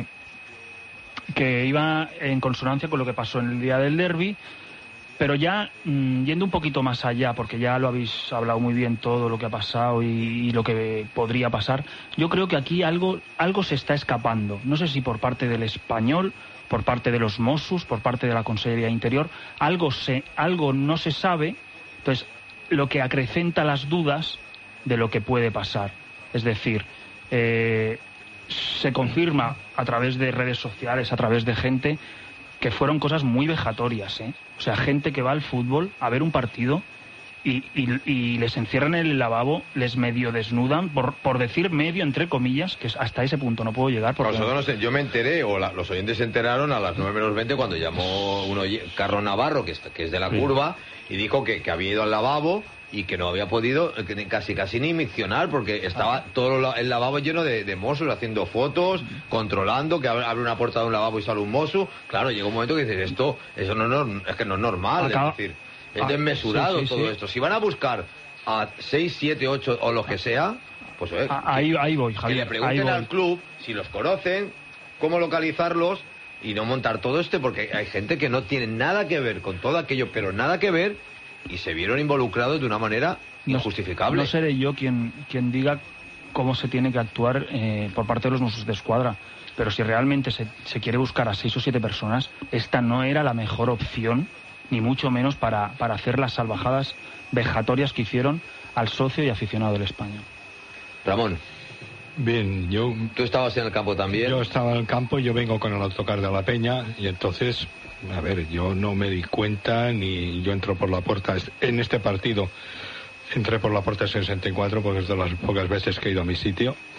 que iba en consonancia con lo que pasó en el día del derbi, pero ya mm, yendo un poquito más allá, porque ya lo habéis hablado muy bien todo lo que ha pasado y, y lo que podría pasar, yo creo que aquí algo, algo se está escapando. No sé si por parte del Español, por parte de los Mossos, por parte de la Consellería Interior, algo, se, algo no se sabe, entonces lo que acrecenta las dudas de lo que puede pasar. Es decir, eh, se confirma a través de redes sociales, a través de gente, que fueron cosas muy vejatorias, ¿eh? O sea, gente que va al fútbol a ver un partido y, y, y les encierran en el lavabo, les medio desnudan, por, por decir medio, entre comillas, que hasta ese punto no puedo llegar. Porque Nosotros no sé, yo me enteré, o la- los oyentes se enteraron a las nueve menos veinte cuando llamó un oye- Carlos Navarro, que es, que es de la Sí. curva, y dijo que, que había ido al lavabo y que no había podido eh, que ni- casi casi ni miccionar porque estaba todo la- el lavabo lleno de, de mozos haciendo fotos, controlando, que abre, abre una puerta de un lavabo y sale un mozo. Claro, llega un momento que dices, esto eso no, es nor- es que no es normal, Acaba- es decir, es Ah, desmesurado sí, sí, todo sí. esto. Si van a buscar a seis, siete, ocho o lo que sea, pues eh, Ah, ahí, ahí voy, que Javier. le pregunten ahí voy. al club si los conocen, cómo localizarlos y no montar todo este, porque hay gente que no tiene nada que ver con todo aquello, pero nada que ver, y se vieron involucrados de una manera No- injustificable. No seré yo quien, quien diga cómo se tiene que actuar eh, por parte de los Mossos de Escuadra, pero si realmente se, se quiere buscar a seis o siete personas, esta no era la mejor opción, ni mucho menos para, para hacer las salvajadas vejatorias que hicieron al socio y aficionado del Español. Ramón, Bien, yo, tú estabas en el campo también. yo estaba en el campo, yo vengo con el autocar de la Peña y entonces, a ver, yo no me di cuenta ni yo entro por la puerta. En este partido entré por la puerta sesenta y cuatro porque es de las pocas veces que he ido a mi sitio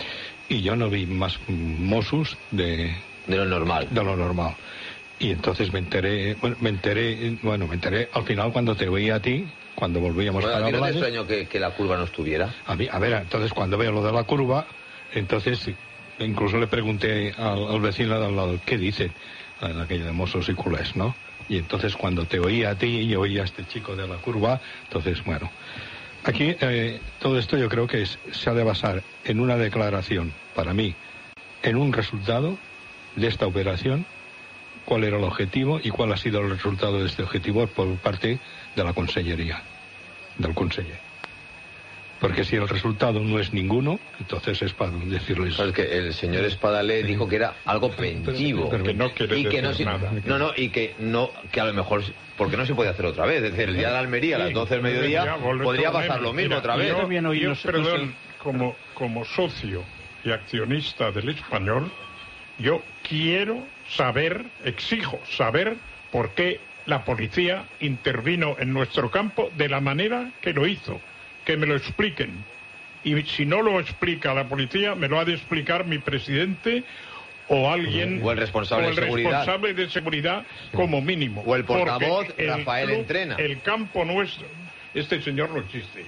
y yo no vi más Mossos de... De lo normal. De lo normal. Y entonces me enteré, bueno, me enteré, bueno, me enteré al final cuando te veía a ti, cuando volvíamos bueno, a ¿a ti no te hablar. extrañó que, que la curva no estuviera? A mí, a ver, entonces cuando veo lo de la curva, entonces incluso le pregunté al, al vecino de al lado, ¿qué dicen? Aquello de Mossos y culés, ¿no? Y entonces cuando te oía a ti y oía a este chico de la curva, entonces, bueno, aquí eh, todo esto yo creo que es, se ha de basar en una declaración, para mí, en un resultado de esta operación, cuál era el objetivo y cuál ha sido el resultado de este objetivo por parte de la consellería, del conseller. Porque si el resultado no es ninguno, entonces es para decirles... Pues que el señor Espadaler dijo que era algo preventivo. Que no quiere y que no, decir se- nada. no, no, y que no, que a lo mejor, porque no se puede hacer otra vez. Es decir, el día de la Almería, a las doce del mediodía, Ya, volver podría todo pasar menos. lo mismo Mira, otra vez. Yo, también oí, yo, no sé- perdón, no sé. como, como socio y accionista del Español, yo quiero saber, exijo saber por qué la policía intervino en nuestro campo de la manera que lo hizo. Que me lo expliquen. Y si no lo explica la policía, me lo ha de explicar mi presidente o alguien... O el responsable o el de seguridad. responsable de seguridad como mínimo. O el portavoz, Porque el Rafael club, Entrena. El campo nuestro... Este señor no existe.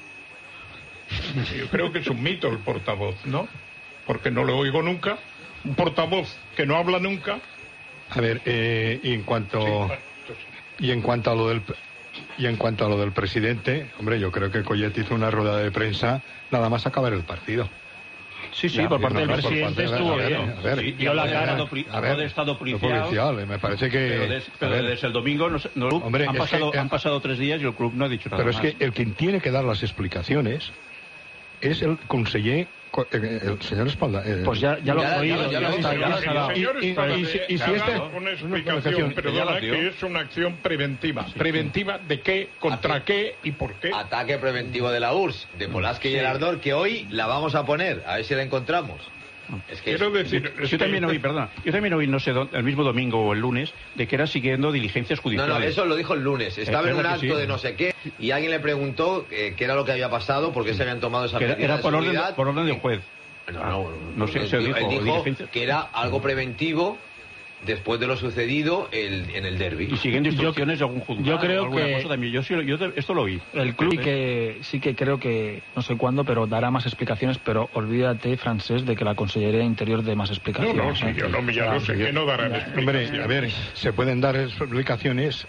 Yo creo que es un mito el portavoz, ¿no? Porque no lo oigo nunca. Un portavoz que no habla nunca. A ver, eh, y en cuanto... Sí, bueno, esto sí. Y en cuanto a lo del y en cuanto a lo del presidente, hombre, yo creo que Collet hizo una rueda de prensa nada más acabar el partido. Sí, sí, Ya, por parte no, del no, por presidente parte de- estuvo a ver, bien. a ver, Sí, y- dio la a ver, cara. Estado pri- a ver, algo de Estado lo policial. policial, eh, me parece que... Pero, des- a pero ver, desde el domingo no, sé- no- Hombre, han, es pasado, que- han pasado tres días y el club no ha dicho nada pero es más. que el quien tiene que dar las explicaciones es el conseller, co- eh, el señor Espalda. eh, Pues ya, ya lo Ya, he oído, ya lo- ya ya, lo está, hizo. ya El las ha dado. señor Y- y- Espadaler y si- y si ha este- dado una una explicación, explicación, perdona, ya la dio. que es una acción preventiva. ¿Preventiva de qué? ¿Contra qué? ¿Y por qué? Ataque preventivo de la U R S S, de Molasque y el Ardor, que hoy la vamos a poner, a ver si la encontramos. Es que Quiero decir... es Yo que- también oí, perdona, yo también oí, no sé, dónde, el mismo domingo o el lunes, de que era siguiendo diligencias No, judiciales. no, eso lo dijo el lunes. Estaba Eh, en un ¿verdad acto que sí? de no sé qué y alguien le preguntó eh, qué era lo que había pasado, por qué se habían tomado esas Que era, medidas era de por, orden, seguridad. por orden del juez. No, no, No sé, él se dijo, dijo, él dijo diligencia. que era algo preventivo después de lo sucedido el- en el derbi. Y siguiendo instrucciones de algún juzgado. yo creo o alguna que- cosa también. Yo, sí, yo te- esto lo oí. El club sí ¿Eh? que, sí que creo que, no sé cuándo, pero dará más explicaciones, pero olvídate, Francés, de que la Consellería de Interior dé más No, explicaciones. no, sí, ¿eh? yo no, ya O sea, lo sé, que no darán Hombre, explicaciones. a ver, se pueden dar explicaciones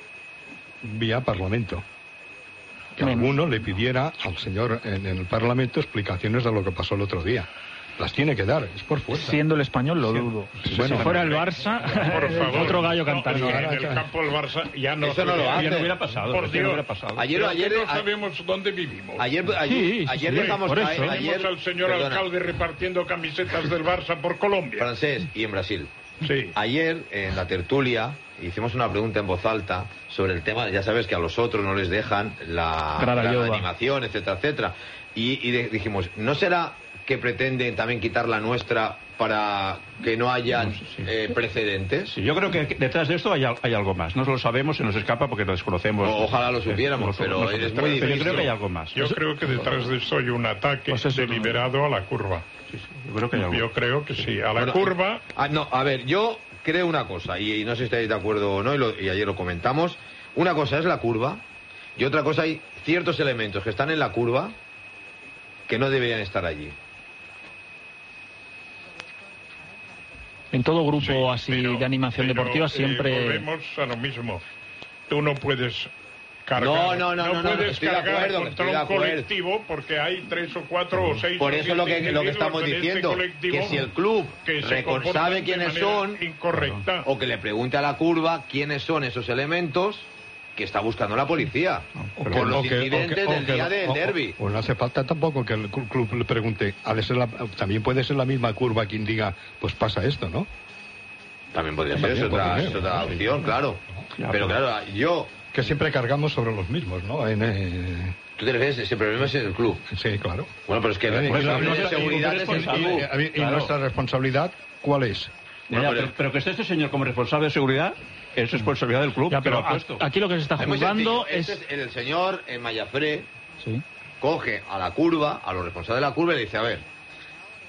vía Parlamento. Que Menos. alguno le pidiera al señor en el Parlamento explicaciones de lo que pasó el otro día. Las tiene que dar, es por fuerza. Siendo el español, lo Sí. dudo. Bueno, si fuera el Barça, Por favor. otro gallo No, cantaría. en el campo del Barça ya no... Eso no lo se- hace. Ya no hubiera pasado. Por eso no Dios. hubiera pasado. Ayer, Pero ayer, que no a- sabemos dónde vivimos. ayer, ayer, Sí, sí, ayer sí, dejamos por eso. caer, Tenemos ayer, al señor perdona, alcalde repartiendo camisetas del Barça por Colombia. francés y en Brasil. Sí. Ayer, en la tertulia, hicimos una pregunta en voz alta sobre el tema, ya sabes que a los otros no les dejan la, Grada la yoga. animación, etcétera, etcétera. Y, y de- dijimos, ¿no será que pretenden también quitar la nuestra para que no haya No sé, sí. eh, precedentes? Sí, yo creo que detrás de esto hay, al- hay algo más. No lo sabemos, se nos escapa porque lo desconocemos. O- ojalá lo supiéramos, Eh, pero no- es pero muy yo difícil. creo que hay algo más. Yo creo que detrás de esto hay un ataque Pues eso no. deliberado a la curva. Sí, sí, yo creo que hay algo. Yo creo que sí. A la Bueno, curva... Ah, no, a ver, yo creo una cosa, y, y no sé si estáis de acuerdo o no, y, lo- y ayer lo comentamos. Una cosa es la curva, y otra cosa hay ciertos elementos que están en la curva que no deberían estar allí. En todo grupo Sí, así pero- de animación pero, deportiva eh, siempre... volvemos a lo mismo. Tú no puedes cargar... No, no, no, no, no, puedes estoy de cargar acuerdo, contra estoy de un acuerdo. colectivo porque hay tres o cuatro o seis... Por o eso lo siete que, lo que individuos estamos en este diciendo, colectivo que si el club que se recon- comportan sabe de quiénes manera son, incorrecta. o que le pregunte a la curva quiénes son esos elementos que está buscando la policía, O por los o que- o incidentes que- o del que- día del o- derbi. O, o no hace falta tampoco que el cl- club le pregunte. Ha de ser la- también puede ser la misma curva quien diga, pues pasa esto, ¿no? También podría ser, También es otra, podría es ser, otra ¿no? opción, claro. Ya, Pero pero- claro, yo, Que siempre cargamos sobre los mismos, ¿no? En, eh, tú te refieres, ese problema es en el club. sí, claro. Bueno, pero es que el Bueno, y responsable la- de y- seguridad y- es el y- club. Y, a ver, y Claro. nuestra responsabilidad, ¿cuál es? Ya, Bueno, ya, pero- pero, pero que esté este señor como responsable de seguridad es responsabilidad del club. Ya, que pero lo ha puesto. a- aquí lo que se está Es muy juzgando sencillo. es... Este es el señor en Mayafré Sí. coge a la curva, a los responsables de la curva y le dice, a ver,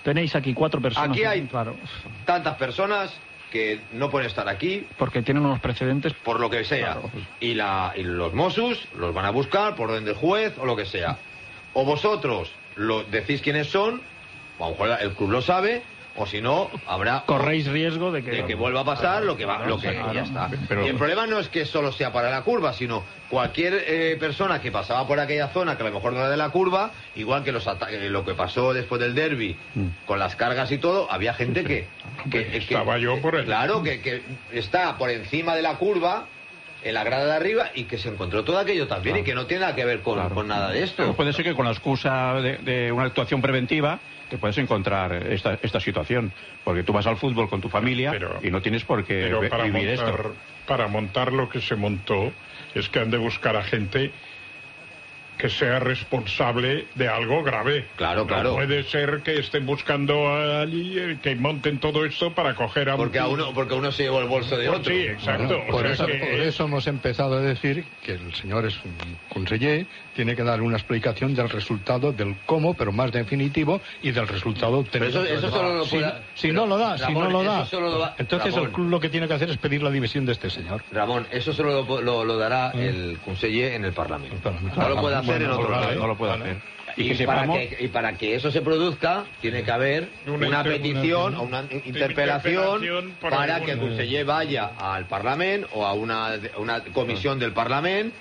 Tenéis aquí cuatro personas. Aquí hay claro. tantas personas que no pueden estar aquí porque tienen unos precedentes por lo que sea. Claro. Y, la, y los Mossos los van a buscar por orden del juez o lo que sea. O vosotros lo decís quiénes son, o a lo mejor el club lo sabe, o si no, habrá... Corréis riesgo de que... de que vuelva a pasar lo que va, lo que Claro. ya está. Pero- Y el problema no es que solo sea para la curva, sino cualquier eh, persona que pasaba por aquella zona, que a lo mejor no era de la curva, igual que los ata- eh, lo que pasó después del derbi, con las cargas y todo, había gente que... que, que- Estaba yo por el- Claro, que, que está por encima de la curva, en la grada de arriba, y que se encontró todo aquello también, Claro. y que no tiene nada que ver con, Claro. con nada de esto. Pero puede ser que con la excusa de, de una actuación preventiva te puedes encontrar esta, esta situación. Porque tú vas al fútbol con tu familia Pero- y no tienes por qué Pero vi- para vivir montar, esto. para montar lo que se montó es que han de buscar a gente que sea responsable de algo grave. Claro, claro. No puede ser que estén buscando a allí eh, que monten todo esto para coger a un Porque a tío. uno, porque uno se llevó el bolso de Pues otro. sí, exacto. Bueno, O por, sea eso, que- por eso hemos empezado a decir que el señor es un conseller, tiene que dar una explicación del resultado, del cómo, pero más definitivo, y del resultado obtenido. Pero eso- eso solo lo si, puede- si pero, no lo da, si Ramón, no lo da, eso solo lo da- entonces Ramón. el club lo que tiene que hacer es pedir la división de este señor. Ramón, eso solo lo, lo- lo dará el conseller en el Parlamento. Parlamento. No lo puede hacer Bueno, en otro vale, lado. No lo puede hacer. Y, que para sepamos- que, y para que eso se produzca, tiene que haber Una una, inter- petición una- o una interpelación interpelación por para algún- que el conseller vaya al Parlamento o a una, una comisión del Parlamento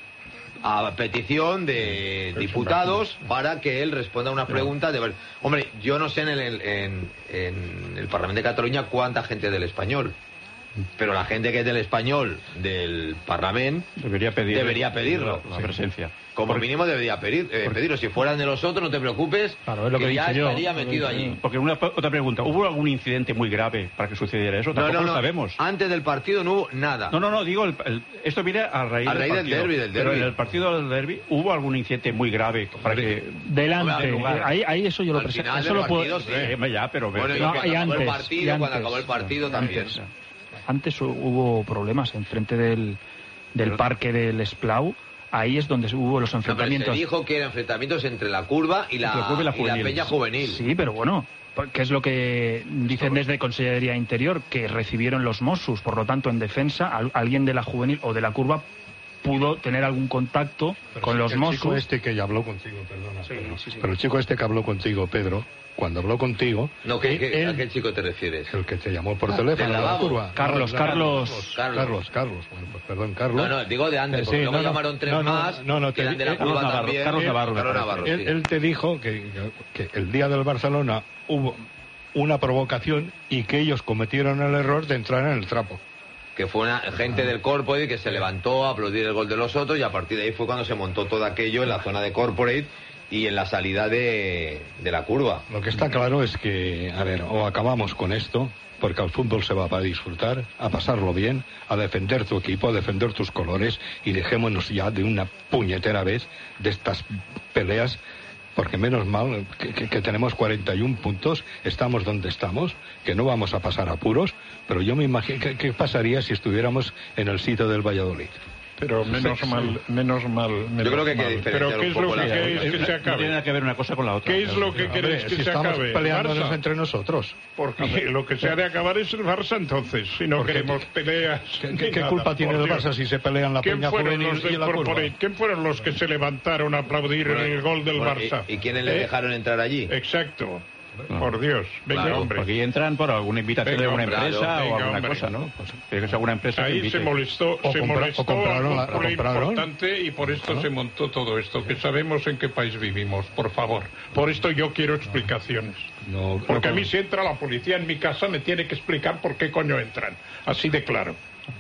a petición de diputados para que él responda a una pregunta de ver. Hombre, yo no sé en el, en, en el Parlamento de Cataluña cuánta gente es del Español, pero la gente que es del Español del Parlamento Debería pedir debería pedirlo. la, la presencia. Como Porque- mínimo debería pedir, eh, pedirlo. Si fueran de los otros, no te preocupes, Claro, es lo que he ya dicho yo. estaría Es lo que metido he dicho allí. yo. Porque una otra pregunta, ¿hubo algún incidente muy grave para que sucediera eso? No, Tampoco no, lo no. sabemos. Antes del partido no hubo nada. No, no, no, digo, el- el- esto viene a raíz, A raíz del partido. derbi, del Pero derbi. en el partido del derbi, ¿hubo algún incidente muy grave para que... Delante, Hombre, eh, ahí, ahí eso yo lo Al presento. final Eso del lo puedo- partido, sí. Eh, ya, pero... Bueno, y No, cuando y acabó el antes, partido, y cuando antes. acabó el partido también. Antes. Antes hubo problemas enfrente del, del parque del Esplau. Ahí es donde hubo los No, pero se enfrentamientos. dijo que eran enfrentamientos entre la curva y la, Entre la curva y la y la juvenil. peña juvenil. Sí, pero bueno, ¿qué es lo que dicen desde Consellería Interior? Que recibieron los Mossos, por lo tanto, en defensa, al- alguien de la juvenil o de la curva pudo tener algún contacto Pero con sí, los el chico Mossos. este que ya habló contigo, perdona, Sí, Pedro. sí, sí. Pero el chico este que habló contigo, Pedro, cuando habló contigo, No, ¿qué, qué- él- ¿a qué chico te refieres? el que te llamó por Ah, teléfono del de la lavabo. curva. Carlos, No, Carlos. Carlos. Carlos, Carlos. Bueno, pues perdón, Carlos. No, no, digo de antes, Eh, porque sí, luego no, no, llamaron tres no, no, más no, no, que te eran di- de la eh, curva Carlos Navarro, también. Carlos Navarro, me Carlos parece. Navarro, él, sí. él te dijo que, que el día del Barcelona hubo una provocación y que ellos cometieron el error de entrar en el trapo. Que fue una gente del Corporate que se levantó a aplaudir el gol de los otros y a partir de ahí fue cuando se montó todo aquello en la zona de Corporate y en la salida de, de la curva. Lo que está claro es que, a ver, o acabamos con esto, porque al fútbol se va para disfrutar, a pasarlo bien, a defender tu equipo, a defender tus colores y dejémonos ya de una puñetera vez de estas peleas, porque menos mal que, que- que tenemos cuarenta y uno puntos, estamos donde estamos, que no vamos a pasar apuros, pero yo me imagino, ¿qué, qué pasaría si estuviéramos en el sitio del Valladolid? Pero menos Sí, mal, menos mal. Menos creo que hay que mal. diferenciar Pero un ¿qué es poco lo que las queréis cosas. que se No tiene acabe? nada que ver una cosa con la otra. ¿Qué es lo que Hombre, queréis que si se estamos acabe? peleándonos Barça. entre nosotros. Porque lo que se ha de acabar es el Barça entonces, si no Porque- queremos peleas. ¿Qué, ni qué- qué nada, culpa tiene por el Dios. Barça si se pelean la ¿Quién peña fueron juvenil los y del la curva? Corporate? ¿Quién fueron los que se levantaron a aplaudir el gol del Bueno, Barça? ¿Y, y quiénes le ¿Eh? dejaron entrar allí? Exacto. Por Dios. Venga, Claro, hombre. Porque ahí entran por alguna invitación Venga, de alguna claro, empresa venga, o alguna hombre. cosa, ¿no? Pues, tiene que ser alguna empresa que Ahí invite. se molestó, O se compra- molestó o compraron la- a un o compraron. importante y por esto se montó todo esto, que sabemos en qué país vivimos, por favor. Por esto yo quiero explicaciones. No, Porque no, a mí si entra la policía en mi casa me tiene que explicar por qué coño entran. Así de claro.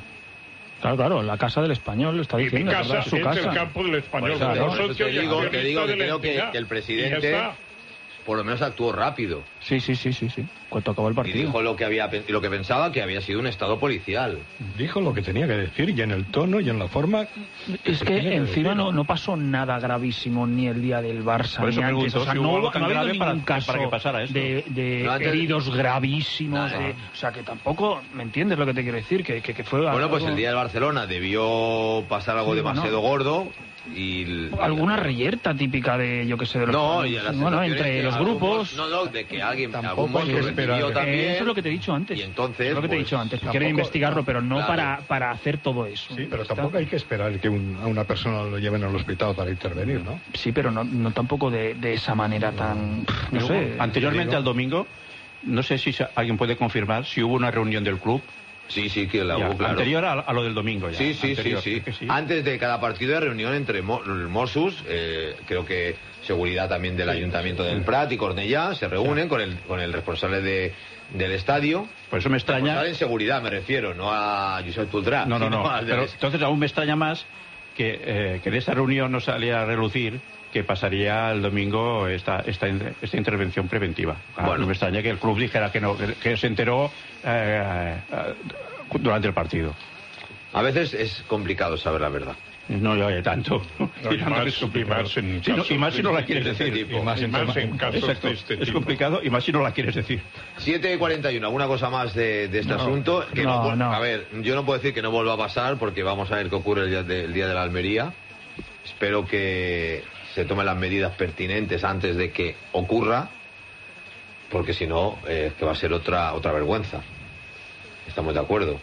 Claro, claro, la casa del Español, está Y mi diciendo, casa ¿verdad? es su casa. el campo del Español. Por eso te- como por eso socio te y digo- te accionista digo que de la creo que- entidad. que el Y ya presidente está. por lo menos actuó rápido Sí, sí, sí, sí, sí. Cuando acabó el y partido. dijo lo que había pe- lo que pensaba que había sido un estado policial. dijo lo que tenía que decir y en el tono y en la forma. Es se que tiene encima decir. no, no pasó nada gravísimo ni el día del Barça Por eso ni antes. pregunto O sea, si no, hubo hubo- algo tan no ha habido grave para- ningún para caso que pasara esto. de, de No, antes- heridos gravísimos. Nada. de- o sea, que tampoco, ¿me entiendes lo que te quiero decir? Que, que, que fue Bueno, algo- pues el día del Barcelona debió pasar algo Sí, demasiado bueno. gordo y... el- Alguna reyerta típica de, yo que sé, de los... No, y las bueno, sensaciones entre que los algún grupos... mos- No, no, de que alguien, Tampoco algún hay que monstruo esperar. recibió también. Eh, eso es lo que te he dicho antes. Y entonces, es lo que te he pues, dicho antes. que tampoco- Quiero investigarlo, pero no claro. para, para hacer todo eso. Sí, pero ¿Está? tampoco hay que esperar que un- a una persona lo lleven al hospital para intervenir, ¿no? Sí, pero no, no tampoco de, de esa manera tan... No Luego, sé. anteriormente digo- al domingo, no sé si se- alguien puede confirmar si hubo una reunión del club Sí, sí, que la ya, hubo, claro. anterior a, a lo del domingo. Ya, Sí, sí, anterior, sí, sí, que sí. Antes de cada partido de reunión entre Mo- Mossos, eh, creo que seguridad también del Ayuntamiento del Prat y Cornellá, se reúnen con el con el responsable de, del estadio. Por eso me extraña... Responsable en seguridad me refiero, no a Josep Tultrà. No, no, sino no. al del- Pero entonces aún me extraña más que, eh, que de esa reunión no salía a relucir que pasaría el domingo esta esta, esta intervención preventiva. Claro, Bueno. no me extraña que el club dijera que no, que, que se enteró eh, eh, durante el partido. A veces es complicado saber la verdad. No, yo hay tanto. No, y Tanto más- que es complicado. y más en Sí, no, casos y más si no la de- quieres de este decir. tipo. Y más Y en, más en casos Exacto. de este Es tipo. complicado y más si no la quieres decir. siete y cuarenta y uno, ¿alguna cosa más de, de este No, asunto? Que no, vol- no. A ver, yo no puedo decir que no vuelva a pasar porque vamos a ver qué ocurre el día de, el día de la Almería. Espero que se tomen las medidas pertinentes antes de que ocurra, porque si no, eh, que va a ser otra otra vergüenza. Estamos de acuerdo.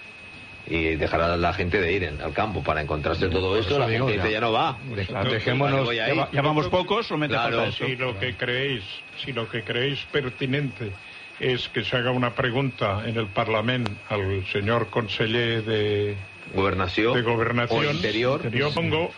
Y dejará a la gente de ir en- al campo para encontrarse todo esto. eso La digo, gente ya. ya no va. De- Claro, dejémonos... voy ahí. Ya, va- ya vamos pocos, solamente Claro, falta eso. Si lo que creéis, si lo que creéis pertinente es que se haga una pregunta en el Parlamento al señor conseller de, Gobernación, de Gobernación, o Interior. yo pongo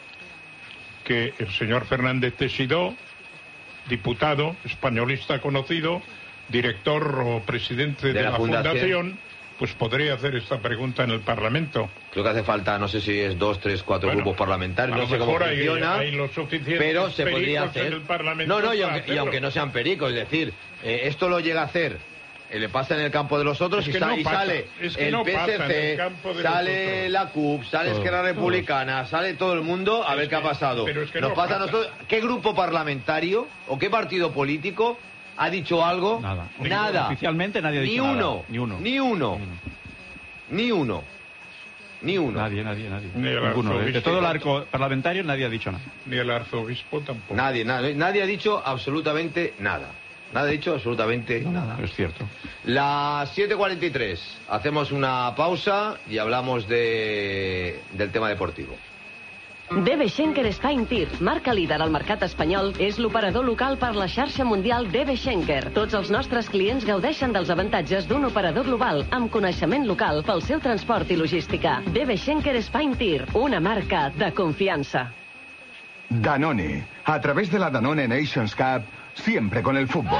que el señor Fernández Teixidó, diputado, españolista conocido, director o presidente de, De la la, fundación. fundación, pues podría hacer esta pregunta en el Parlamento. Creo que hace falta, no sé si es dos, tres, cuatro Bueno, grupos parlamentarios, a no lo sé cómo mejor hay- funciona, hay lo suficientes pero se podría pericos hacer. en el Parlamento No, no, y para aunque, y hacerlo. aunque no sean pericos, es decir, eh, esto lo llega a hacer, eh, le pasa en el campo de los otros Es y, que sa- no y pasa, sale es que el no pasa en el P S campo de C, los sale otros. la C U P, sale Todos, Esquerra Republicana, sale todo el mundo a Es ver qué ha que- pasado. pero es que Nos no pasa a pasa. nosotros, ¿qué grupo parlamentario o qué partido político ha dicho algo? Nada. Nada. Oficialmente nadie ha Ni dicho nada. uno, Ni uno. ni uno, ni uno, ni uno. Nadie, nadie, nadie. Ni el Ninguno. De, de arzobispo. todo el arco parlamentario nadie ha dicho nada. Ni el arzobispo tampoco. Nadie, nadie, nadie ha dicho absolutamente nada. Nadie ha dicho absolutamente nada. Es cierto. Las siete cuarenta y tres. Hacemos una pausa y hablamos de, del tema deportivo. D B Schenker Spine Tir, marca líder al mercat espanyol, és l'operador local per la xarxa mundial D B Schenker. Tots els nostres clients gaudeixen dels avantatges d'un operador global amb coneixement local pel seu transport i logística. D B Schenker Spine Tir, una marca de confiança. Danone, a través de la Danone Nations Cup, siempre con el fútbol.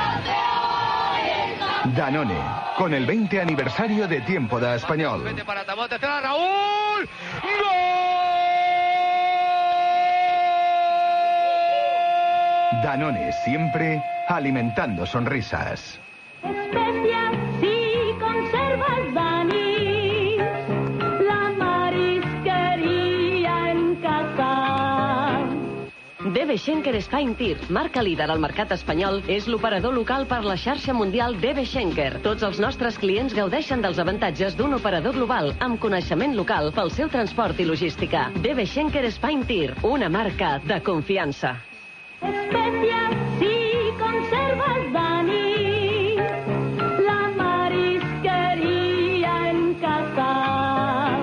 Danone, con el veinte aniversario de Tiempo de Español. Para Tabote, Raúl. Danone, siempre alimentando sonrisas. Especias y conservas Dani, la marisquería en casa. D B Schenker Spine Tir, marca líder al mercat espanyol, és l'operador local per la xarxa mundial D B Schenker. Tots els nostres clients gaudeixen dels avantatges d'un operador global amb coneixement local pel seu transport i logística. D B Schenker Spine Tir, una marca de confiança. Especias y conservas Dani, la marisquería en casa.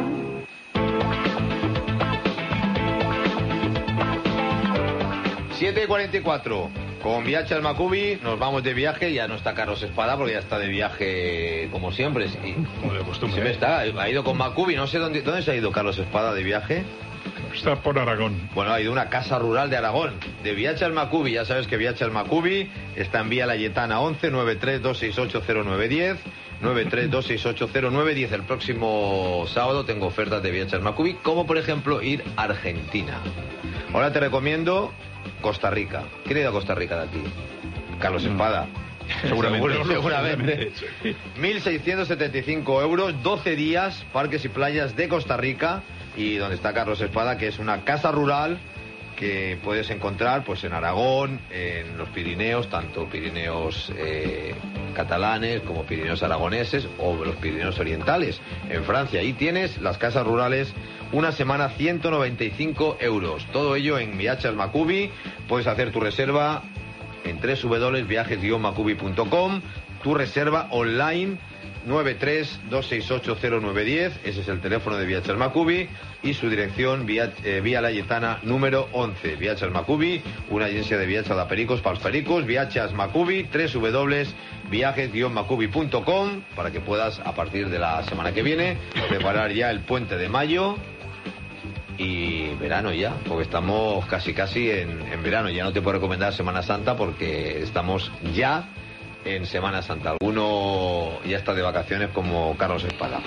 siete y cuarenta y cuatro. Con Viaje al Macubi nos vamos de viaje. Ya no está Carlos Espada porque ya está de viaje como siempre. Sí, Como de costumbre. siempre está. Ha ido con Macubi. No sé dónde, dónde se ha ido Carlos Espada de viaje. Está por Aragón. Bueno, ha ido a una casa rural de Aragón. De Viaje al Macubi. Ya sabes que Viaje al Macubi está en Vía Layetana once, nueve tres dos seis ocho cero nueve uno cero. nueve tres dos seis ocho cero nueve uno cero. El próximo sábado tengo ofertas de Viaje al Macubi, como por ejemplo ir a Argentina. Ahora te recomiendo Costa Rica. ¿Quién ha ido a Costa Rica de aquí? Carlos Espada. Seguramente. Seguro, seguramente. mil seiscientos setenta y cinco euros, doce días, parques y playas de Costa Rica. Y donde está Carlos Espada, que es una casa rural que puedes encontrar pues en Aragón, en los Pirineos, tanto Pirineos eh, catalanes como Pirineos aragoneses o los Pirineos orientales, en Francia. Ahí tienes las casas rurales, una semana ciento noventa y cinco euros. Todo ello en Viatges Macubi. Puedes hacer tu reserva en doble u doble u doble u punto viajes guion macubi punto com, tu reserva online nueve tres dos seis ocho cero nueve uno cero, ese es el teléfono de Viatges Macubi, y su dirección vía, eh, vía Layetana número once. Viatges Macubi, una agencia de viatges de pericos pels pericos. Viatges Macubi, doble u doble u doble u punto viajes guion macubi punto com, para que puedas a partir de la semana que viene preparar ya el puente de mayo y verano ya, porque estamos casi casi en, en verano. Ya no te puedo recomendar Semana Santa porque estamos ya en Semana Santa. Alguno ya está de vacaciones como Carlos Espada.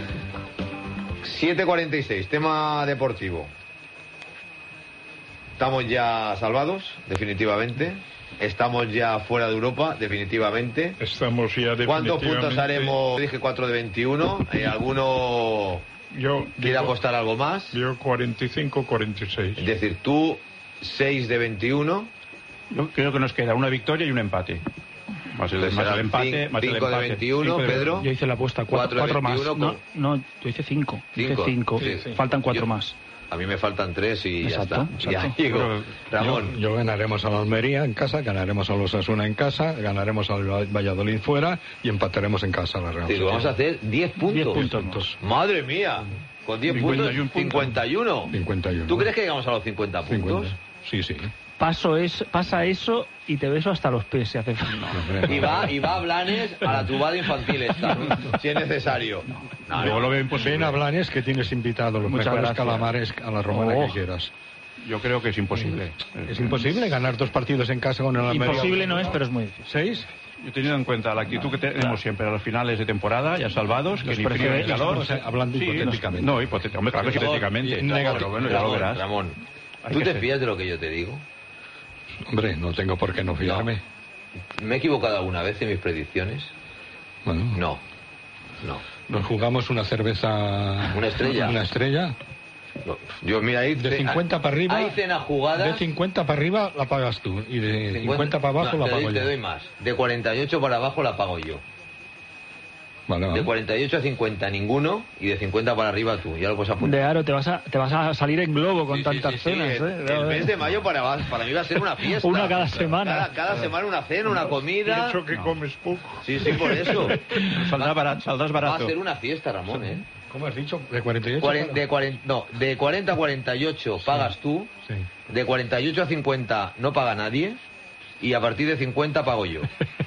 siete cuarenta y seis, tema deportivo. Estamos ya salvados, definitivamente. Estamos ya fuera de Europa, definitivamente. Estamos ya definitivamente. ¿Cuántos puntos haremos? Dije cuatro de veintiuno. Eh, ¿Alguno yo quiere apostar algo más? Yo cuarenta y cinco, cuarenta y seis. Es decir, tú seis de veintiuno. Yo creo que nos queda una victoria y un empate. Más el, más el empate, más el cinco de empate. veintiuno, cinco de... Pedro. Yo hice la apuesta, cuatro, cuatro más. No, no, yo hice cinco. Hice cinco. Sí, sí. Faltan cuatro Yo, más. A mí me faltan tres y exacto, ya está. Exacto. Ya digo, Ramón. Yo, yo ganaremos a la Almería en casa, ganaremos a los Osasuna en casa, ganaremos al Valladolid fuera y empataremos en casa a la Real. Sí, vamos a hacer diez puntos. diez puntos. Madre mía. Con diez puntos, cincuenta y uno. cincuenta y uno. ¿Tú crees que llegamos a los cincuenta puntos? cincuenta. Sí, sí. Paso es, pasa eso y te beso hasta los pies si hace falta. Y va, y va a Blanes a la tubada infantil esta, si es necesario. No, Luego lo veo imposible. Ven a Blanes que tienes invitado los Muchas mejores gracias. calamares a la romana Oh. que quieras. Yo creo que es imposible. ¿Es imposible ganar dos partidos en casa con el Almería? Imposible no es, pero es muy difícil. ¿Seis? Yo teniendo en cuenta la actitud que tenemos siempre a los finales de temporada, ya salvados, que Los ni frío ni prefe- calor. los- hablando Sí, hipotéticamente. No, hipotéticamente. Hombre, claro que hipotéticamente. Ramón, Pero bueno, ya lo Ramón, verás. Ramón, Hay ¿tú que te ser. fías de lo que yo te digo? Hombre, no tengo por qué no fiarme. ¿Me he equivocado alguna vez en mis predicciones? Bueno, No, no. nos jugamos una cerveza... ¿Una estrella? Una estrella. No. Yo, mira, ahí De cincuenta para arriba... Hay cena jugada. De cincuenta para arriba la pagas tú. Y de cincuenta para abajo no, la te pago doy, yo. te doy más. De cuarenta y ocho para abajo la pago yo. Vale, vale. De cuarenta y ocho a cincuenta ninguno y de cincuenta para arriba tú. Ya lo puedes apuntar. De Aro, te vas a, te vas a salir en globo con Sí, sí, tantas sí, sí. cenas, El, ¿eh? el mes de mayo para, para mí va a ser una fiesta. Una cada semana. Cada, cada semana una cena, una comida. Pienso que comes poco. Sí, sí, por eso. Saldrá barato, saldrás Va a barato. ser una fiesta, Ramón, ¿eh? ¿Cómo has dicho? ¿De cuarenta y ocho? Cuaren- de, cuaren- no, de cuarenta a cuarenta y ocho pagas tú. Sí. De cuarenta y ocho a cincuenta no paga nadie. Y a partir de cincuenta pago yo.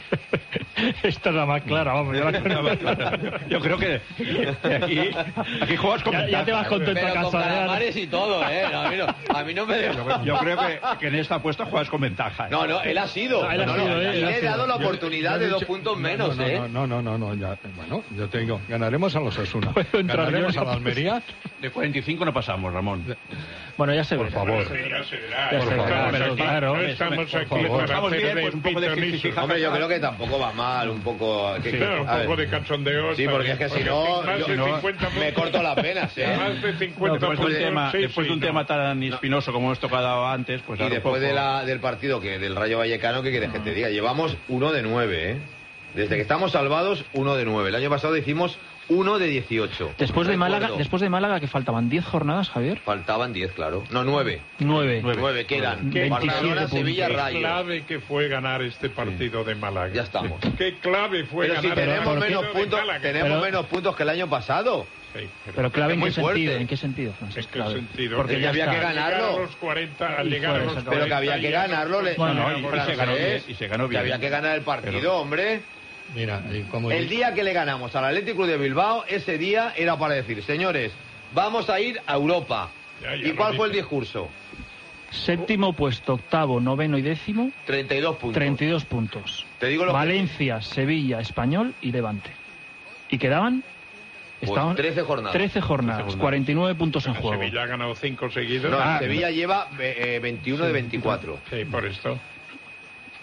Esta es la más clara, vamos. Ya, la... Yo creo que aquí, aquí juegas con ya, ya te vas contento Pero a con casa. ¿eh? calamares y todo, ¿eh? No, a, mí no, a mí no me deja. Yo creo que, que en esta apuesta juegas con ventaja. ¿eh? No, no, él ha sido. No, él ha No, no, sido, eh, él le ha he sido. dado la Yo- oportunidad yo he de dos dicho- puntos no, menos, no, ¿eh? No, no, no, no, ya, bueno, yo te digo, ganaremos a los Osasuna. Puedo entrar Ganaremos yo a en la la Almería. De cuarenta y cinco no pasamos, Ramón. Bueno, ya se Por ve. favor. Ya se verá. Ya No se verá, estamos pero aquí- claro, no estamos por aquí favor. para Estamos hacer bien, de pues un poco de pitonizo. jijiji. Hombre, yo creo que tampoco va mal, un poco... que- Sí, que- un a poco ver. de cachondeo. Sí, está porque es bien, que si porque no, más yo- de no, cincuenta me corto las venas, ¿eh? Más de cincuenta Después de un puntos, tema, sí, después sí, de un no. tema tan espinoso como hemos tocado antes, pues Y ahora un después de poco- la, del partido que del Rayo Vallecano, ¿qué quieres que te diga? Llevamos uno de nueve, ¿eh? Desde que estamos salvados, uno de nueve. El año pasado hicimos uno de dieciocho. Después de Recuerdo. Málaga, después de Málaga que faltaban diez jornadas, Javier. Faltaban diez, claro. No, nueve. Nueve. Nueve, quedan. Qué Barcelona, puntos. Sevilla, Qué Rayo. clave que fue ganar este partido de Málaga. Ya estamos. Qué clave fue Pero si ganar tenemos el menos partido de puntos, Málaga. tenemos Pero- menos puntos que el año pasado. Sí, Pero clave, Es ¿en muy qué sentido? fuerte. ¿En qué sentido, ¿En Francisco? qué Clave. sentido? Porque Que ya había está. que ganarlo. Llegar a los cuarenta, al Y llegar a fuera, los se acabó. Pero que había que cuarenta ya ganarlo. le- Bueno, no, y- y se francés, ganó bien, y se ganó que bien. había que ganar el partido, Pero- hombre. Mira, y como El día que le ganamos al Atlético de Bilbao, ese día era para decir, señores, vamos a ir a Europa. Ya, ya ¿Y lo cuál fue el dice. discurso? Séptimo puesto, octavo, noveno y décimo, treinta y dos puntos. treinta y dos puntos. Te digo lo que- Valencia, Sevilla, Español y Levante. ¿Y quedaban? Pues Estaban trece jornadas. trece jornadas, cuarenta y nueve puntos en juego. Sevilla ha ganado cinco seguidos. No, Ah, Sevilla lleva eh, veintiuno de veinticuatro. Sí, por esto.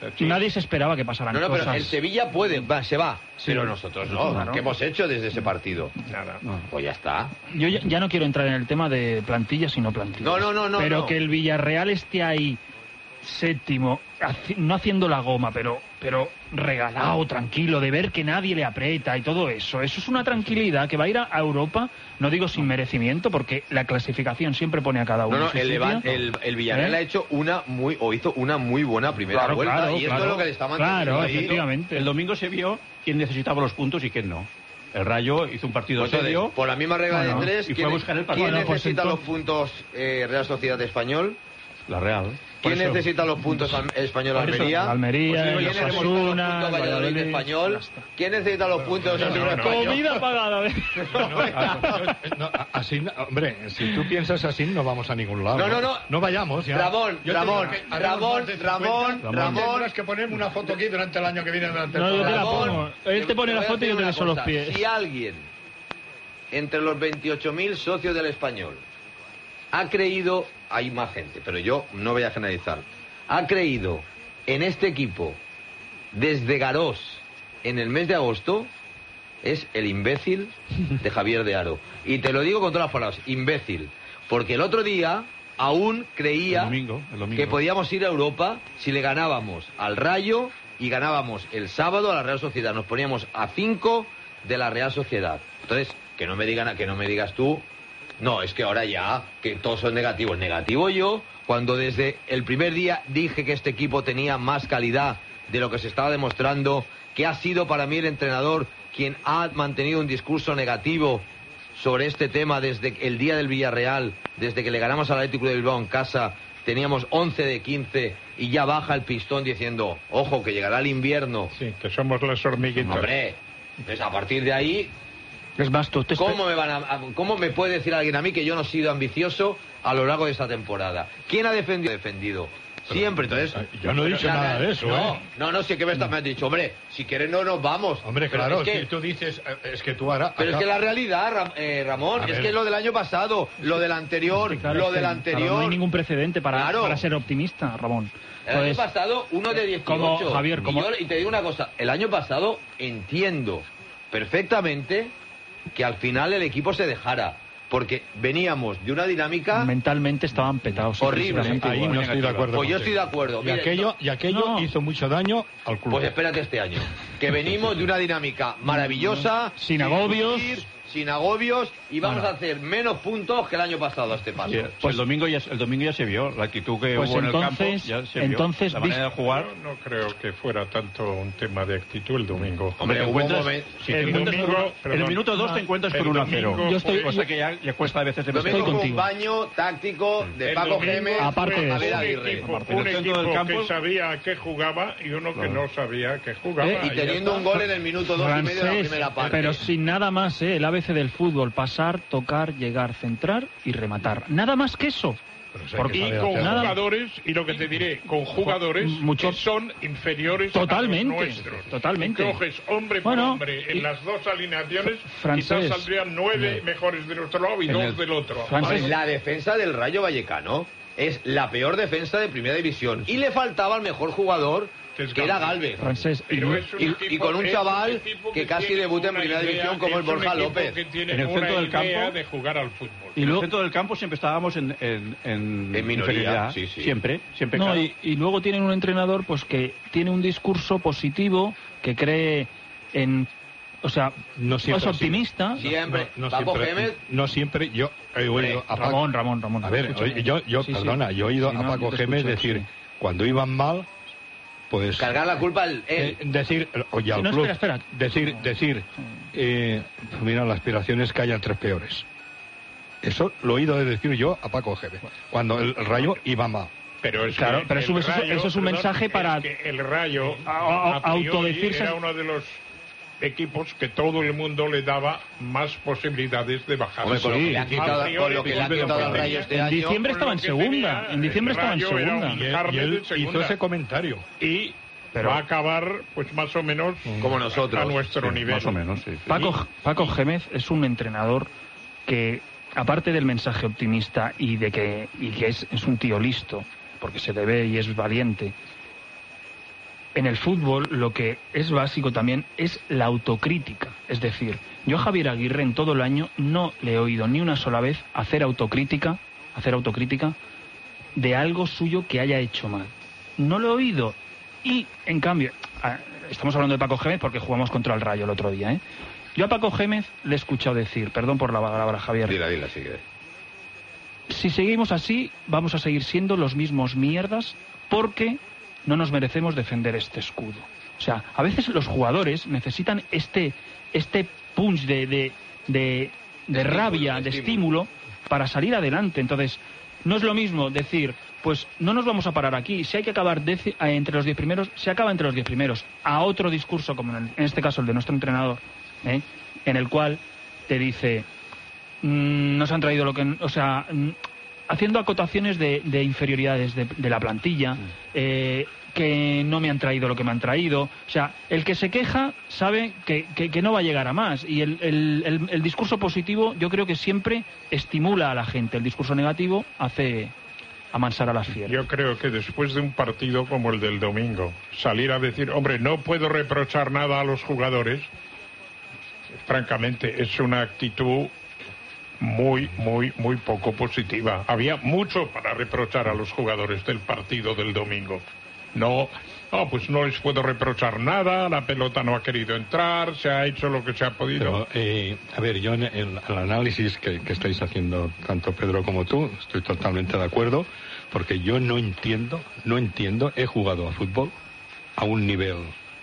Sí. Nadie se esperaba que pasaran No, no, cosas. pero el Sevilla puede, va, se va. Sí. Pero nosotros no. Claro. ¿Qué hemos hecho desde ese partido? Nada. No. Pues ya está. Yo ya, ya no quiero entrar en el tema de plantillas y no plantillas. No, no, no, no, Pero no. que el Villarreal esté ahí séptimo, haci- no haciendo la goma, pero, pero regalado, tranquilo, de ver que nadie le aprieta y todo eso. Eso es una tranquilidad que va a ir a a Europa, no digo sin merecimiento, porque la clasificación siempre pone a cada uno. No, no, en su el, sitio. Levan- el, el Villarreal ¿Eh? ha hecho una muy, o hizo una muy buena primera Claro, vuelta. claro, y esto claro. es lo que le está manteniendo Claro, ahí. efectivamente. El domingo se vio quién necesitaba los puntos y quién no. El Rayo hizo un partido Pues entonces, serio. por la misma regla Bueno, de tres, y fue ¿quién, a buscar el partido. ¿quién Bueno, pues necesita los entonces- puntos eh, Real Sociedad Español? La Real. Por ¿Quién eso- necesita los puntos al- Español Por eso, Almería? Almería, Pues, el ¿quién necesita los Osasuna, puntos el Valladolid Valladolid? Español? Ya está. ¿Quién necesita los puntos no, Osasuna no, no. Español? Comida pagada. ¿eh? No, así, no- hombre, si tú piensas así no vamos a ningún lado. No, no, no. No vayamos ya. Ramón, Yo te Ramón, digo que haremos Ramón, más de Ramón, cincuenta, Ramón. Tendrás que ponerme una foto aquí durante el año que viene. Durante No, todo yo te el la año. pongo. Él te pone la voy a foto y yo decir te una beso los cosa. pies. Si alguien, entre los veintiocho mil socios del Español, ha creído, hay más gente, pero yo no voy a generalizar, ha creído en este equipo desde Garós en el mes de agosto, es el imbécil de Javier de Haro. Y te lo digo con todas las palabras, imbécil. Porque el otro día aún creía El domingo, el domingo. que podíamos ir a Europa si le ganábamos al Rayo y ganábamos el sábado a la Real Sociedad. Nos poníamos a cinco de la Real Sociedad. Entonces, que no me digan, que no me digas tú, no, es que ahora ya, que todos son negativos. Negativo yo, cuando desde el primer día dije que este equipo tenía más calidad de lo que se estaba demostrando, que ha sido para mí el entrenador quien ha mantenido un discurso negativo sobre este tema desde el día del Villarreal, desde que le ganamos al Atlético de Bilbao en casa, teníamos once de quince y ya baja el pistón diciendo, ojo, que llegará el invierno. Sí, que somos las hormiguitas. Hombre, pues a partir de ahí, Es más, tú te ¿cómo me, van a, a- ¿cómo me puede decir alguien a mí que yo no he sido ambicioso a lo largo de esta temporada? ¿Quién ha defendido? Defendido. Siempre, entonces... Yo no he dicho la nada real- de eso, No, ¿eh? no, no, sí que me, está- me has dicho, hombre, si quieres no nos vamos. Hombre, Pero claro, es que- si tú dices, eh, es que tú ahora... Pero es acá- que la realidad, Ram- eh, Ramón, A es ver. que lo del año pasado, lo del anterior, Sí, claro, lo es que, del claro, anterior... no hay ningún precedente para, Claro. para ser optimista, Ramón. El año Pues, pasado, uno de dieciocho. como, Javier, Y como- yo- y te digo una cosa, el año pasado entiendo perfectamente que al final el equipo se dejara, porque veníamos de una dinámica... mentalmente estaban petados. Horrible. precisamente Ahí igual. no estoy de acuerdo. Pues yo contigo. estoy de acuerdo. Y Mire, aquello, y aquello No. hizo mucho daño al club. Pues espérate este año, que venimos de una dinámica maravillosa, Sin agobios. sufrir, sin agobios, y vamos Bueno. a hacer menos puntos que el año pasado a este paso. Sí, pues el domingo ya el domingo ya se vio la actitud que Pues hubo en el campo, entonces- ya se vio. entonces la manera de jugar. Yo no creo que fuera tanto un tema de actitud el domingo. Hombre, te hubo un encuentras- momento- si te el encuentras domingo, con- en perdón. el minuto dos te encuentras El con uno a cero. domingo Yo estoy- fue- Cosa que ya, ya cuesta a veces de Domingo Estoy fue un contigo. baño táctico de el Paco domingo Gémez, Aparte fue de Javier eso. un Aguirre. equipo, En el un centro equipo del campo- que sabía a qué jugaba y uno que no sabía a qué jugaba. Eh, Y ya teniendo está. un gol en el minuto dos y medio de la Francés, primera parte. pero sin nada más, ¿eh? El A B C del fútbol, pasar, tocar, llegar, centrar y rematar. Nada más que eso. Pero sé Porque- que Y sabe con hacerlo. nada- jugadores, y lo que te diré, con jugadores Mucho- que son inferiores Totalmente, a los nuestros. totalmente. Si coges hombre Bueno, por hombre en y- las dos alineaciones, Francés. quizás saldrían nueve mejores de nuestro lado y En dos el- del otro. Francés. Hombre, la defensa del Rayo Vallecano es la peor defensa de Primera División. Y le faltaba al mejor jugador, Que es que era Galvez. Galvez. Francés, y, Pero es un Y- equipo- y con un es chaval equipo que casi tiene debuta en una Primera idea, División como es el Borja un equipo López. que tiene En el una centro del idea campo- de jugar al fútbol. y En luego- el centro del campo siempre estábamos en, en, en, En minoría, inferioridad. sí, sí. Siempre, siempre. no, claro. y, y luego tienen un entrenador pues que tiene un discurso positivo, que cree en... O sea, No siempre es ha sido. optimista. Siempre. No, no Paco siempre, Gémez. no siempre, yo he oído a Paco, Ramón, Ramón, Ramón. a ver, escúchame. oye, yo, yo Sí, sí. perdona, yo he oído Sí, a no, Paco yo te Gémez escucho, decir, sí. cuando iban mal, pues... Cargar la culpa al él. eh, decir, oye, al Sí, no, club, espera, espera. decir, decir, eh, mira, la aspiración es que hayan tres peores. Eso lo he oído de decir yo a Paco Gémez, cuando el, el Rayo iba mal. Pero es Claro, que pero el eso- eso- Rayo, eso es un perdón, mensaje para- es que el Rayo A- a- a priori autodecirse- era uno de los equipos que todo el mundo le daba más posibilidades de bajar. Hombre, con lo que le A han quitado- priori, con lo que le han porque quitado al tenía- Rayo este En año, diciembre con estaba lo en que segunda. tenía, En diciembre el estaba en Rayo era segunda. un Y él, carne y de él hizo segunda. ese comentario. Y Pero- va a acabar, pues más o menos, Como nosotros. a nuestro Sí, nivel. más o menos, sí, sí. Paco, Paco Gémez es un entrenador que, aparte del mensaje optimista y de que, y que es, es un tío listo, porque se le ve y es valiente, en el fútbol lo que es básico también es la autocrítica. Es decir, yo a Javier Aguirre en todo el año no le he oído ni una sola vez hacer autocrítica, hacer autocrítica de algo suyo que haya hecho mal. No lo he oído. Y, en cambio, estamos hablando de Paco Gémez porque jugamos contra el Rayo el otro día, ¿eh? Yo a Paco Gémez le he escuchado decir, perdón por la palabra, Javier. Dila, dila, sigue. Si seguimos así, vamos a seguir siendo los mismos mierdas porque no nos merecemos defender este escudo. O sea, a veces los jugadores necesitan este, este punch de, de, de, de estímulo, rabia, de estímulo. estímulo para salir adelante. Entonces, no es lo mismo decir, pues no nos vamos a parar aquí. Si hay que acabar deci- entre los diez primeros, se acaba entre los diez primeros. A otro discurso, como en, el, en este caso el de nuestro entrenador, ¿eh? En el cual te dice, mmm, nos han traído lo que... O sea, mmm, haciendo acotaciones de, de inferioridades de, de la plantilla, eh, que no me han traído lo que me han traído. O sea, el que se queja sabe que, que, que no va a llegar a más. Y el, el, el, el discurso positivo yo creo que siempre estimula a la gente. El discurso negativo hace amansar a las fieras. Yo creo que después de un partido como el del domingo, salir a decir, hombre, no puedo reprochar nada a los jugadores, francamente es una actitud muy, muy, muy poco positiva. Había mucho para reprochar a los jugadores del partido del domingo. No, no, pues no les puedo reprochar nada, la pelota no ha querido entrar, se ha hecho lo que se ha podido. Pero, eh, a ver, yo en el, el análisis que, que estáis haciendo tanto Pedro como tú, estoy totalmente de acuerdo, porque yo no entiendo, no entiendo, he jugado a fútbol a un nivel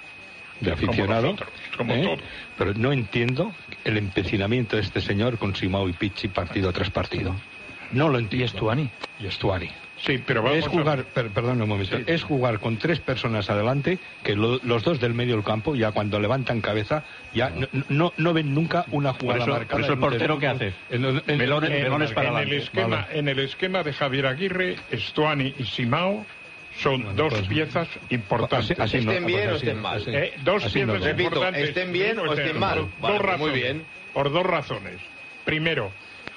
de aficionado, como nosotros, como ¿eh? todos. Pero no entiendo el empecinamiento de este señor con Simao y Pichi partido tras partido. No lo entiendo. Y Estuani. Y Estuani. Sí, pero vamos es jugar, a... per, perdón un momento, sí. es jugar con tres personas adelante, que lo, los dos del medio del campo, ya cuando levantan cabeza, ya no, no, no ven nunca una jugada por eso, marcada. Por eso el portero, ¿qué hace? En, en, en, melones, en, melones para en adelante. el esquema, Vale. en el esquema de Javier Aguirre, Estuani y Simao son Bueno, dos pues, piezas importantes. así- así Estén no, bien pues o así estén no, mal. así. Eh, dos Así piezas no, repito, importantes. estén bien o estén mal. Por Vale, dos pues muy razones. bien. Por dos razones. Primero,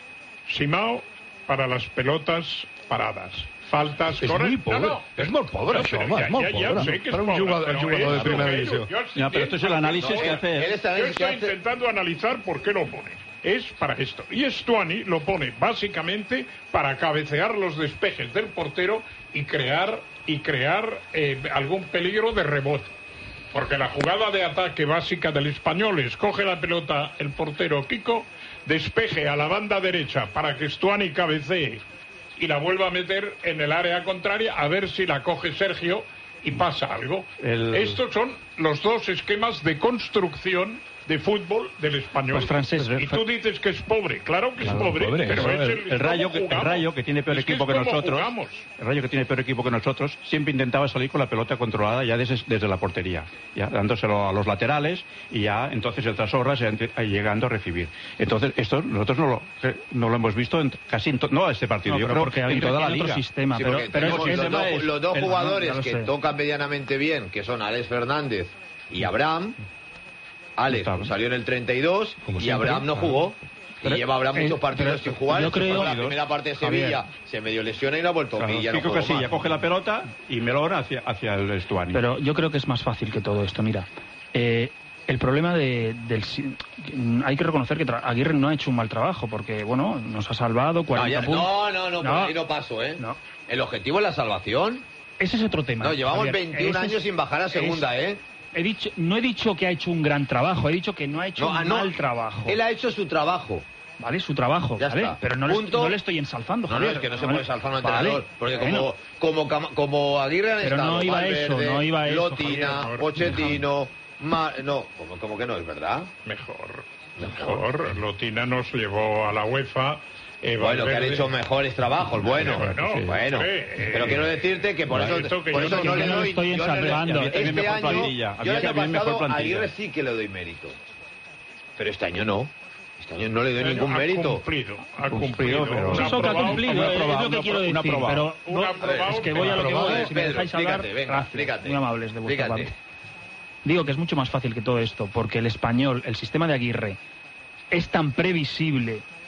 Simao para las pelotas paradas. Faltas, Es corre- muy pobre, No, no. es muy pobre, No, això, pero home, ya- és molt ya- ya pobre. sé que es Para un pobre, jugador- pero jugador de eso, primera ello, división. yo estoy Ya, pero esto es el bien, análisis no, que él- hace- Él está Yo en estoy hace... intentando analizar por qué lo pone. Es para esto. Y Estuani lo pone básicamente para cabecear los despejes del portero y crear y crear eh, algún peligro de rebote. Porque la jugada de ataque básica del Español es coge la pelota el portero Kiko, despeje a la banda derecha para que Estuani cabecee y la vuelva a meter en el área contraria a ver si la coge Sergio y pasa algo. El- Estos son los dos esquemas de construcción de fútbol del Español. Pues, Francés, y tú dices que es pobre, claro que Claro, es pobre, pobre, pero eso, es el, el, el Rayo, cómo que, el jugamos. Rayo que tiene peor Es que equipo es que como nosotros, jugamos. el Rayo que tiene peor equipo que nosotros, siempre intentaba salir con la pelota controlada ya desde, desde la portería, ya dándoselo a los laterales y ya entonces el trasorras llegando a recibir. Entonces esto nosotros no lo, no lo hemos visto en, casi en to, no a este partido, No, yo pero creo porque en Aguirre toda la tiene otro liga. sistema. Sí, pero porque pero tenemos es- los, el- dos, es- los dos el- jugadores ya lo que sé. tocan medianamente bien, que son Alex Fernández y Abraham. Alex Está- salió en el treinta y dos Como y siempre, Abraham no claro. jugó. Pero- y lleva Abraham eh, muchos partidos pero sin jugar. yo Se fue creo- la primera parte de Javier. Sevilla se medio lesiona y no ha vuelto. Claro, y ya no Kiko jugó Casilla más. coge la pelota y Melón hacia, hacia el Estuani. Pero yo creo que es más fácil que todo esto. Mira, eh, el problema de, del... si- Hay que reconocer que tra- Aguirre no ha hecho un mal trabajo, porque, bueno, nos ha salvado No, cuarenta ya- puntos. no, no, no, por No. ahí no paso, ¿eh? No. El objetivo es la salvación. Ese es otro tema. No, llevamos Javier. veintiún Ese años es- sin bajar a segunda, es- ¿eh? He dicho, no he dicho que ha hecho un gran trabajo, he dicho que no ha hecho No, un ah, no. mal trabajo. Él ha hecho su trabajo. Vale, su trabajo, Ya ¿vale? está. Pero no le, Punto. no le estoy ensalzando, No, no, Javier. es que no se Vale. puede salvar a un Vale. entrenador. Porque Bueno. como, como, Cam- como Aguirre han Pero estado no iba Valverde, eso, no iba eso, Lotina, Javier. Pochettino, Ma- no, como, como que no, es verdad. Mejor, mejor. Lotina nos llevó a la UEFA. eh, Bueno, que han Valverde- hecho mejores trabajos, bueno, Bueno, bueno. hombre, eh, Pero quiero decirte que por bueno, eso, esto que por yo eso no- no yo le no doy. estoy yo no le- ensalzando. Había también Este mejor año, plantilla, yo había el año también mejor pasado a plantilla. Aguirre sí que le doy mérito. Pero este año no. Este año no le doy Bueno, ningún ha mérito. Cumplido, ha Cumplido, cumplido. pero- Un Eso es lo que ha aprobado, cumplido, un eh, es aprobado, lo que quiero un decir. aprobado. Pero Un no, aprobado, es que un voy a lo que voy. aprobado. Si me Pedro, dejáis hablar, explícate, venga, gracias, explícate. muy amables de vuestra Explícate. parte. Digo que es mucho más fácil que todo esto, porque el español, el sistema de Aguirre, es tan previsible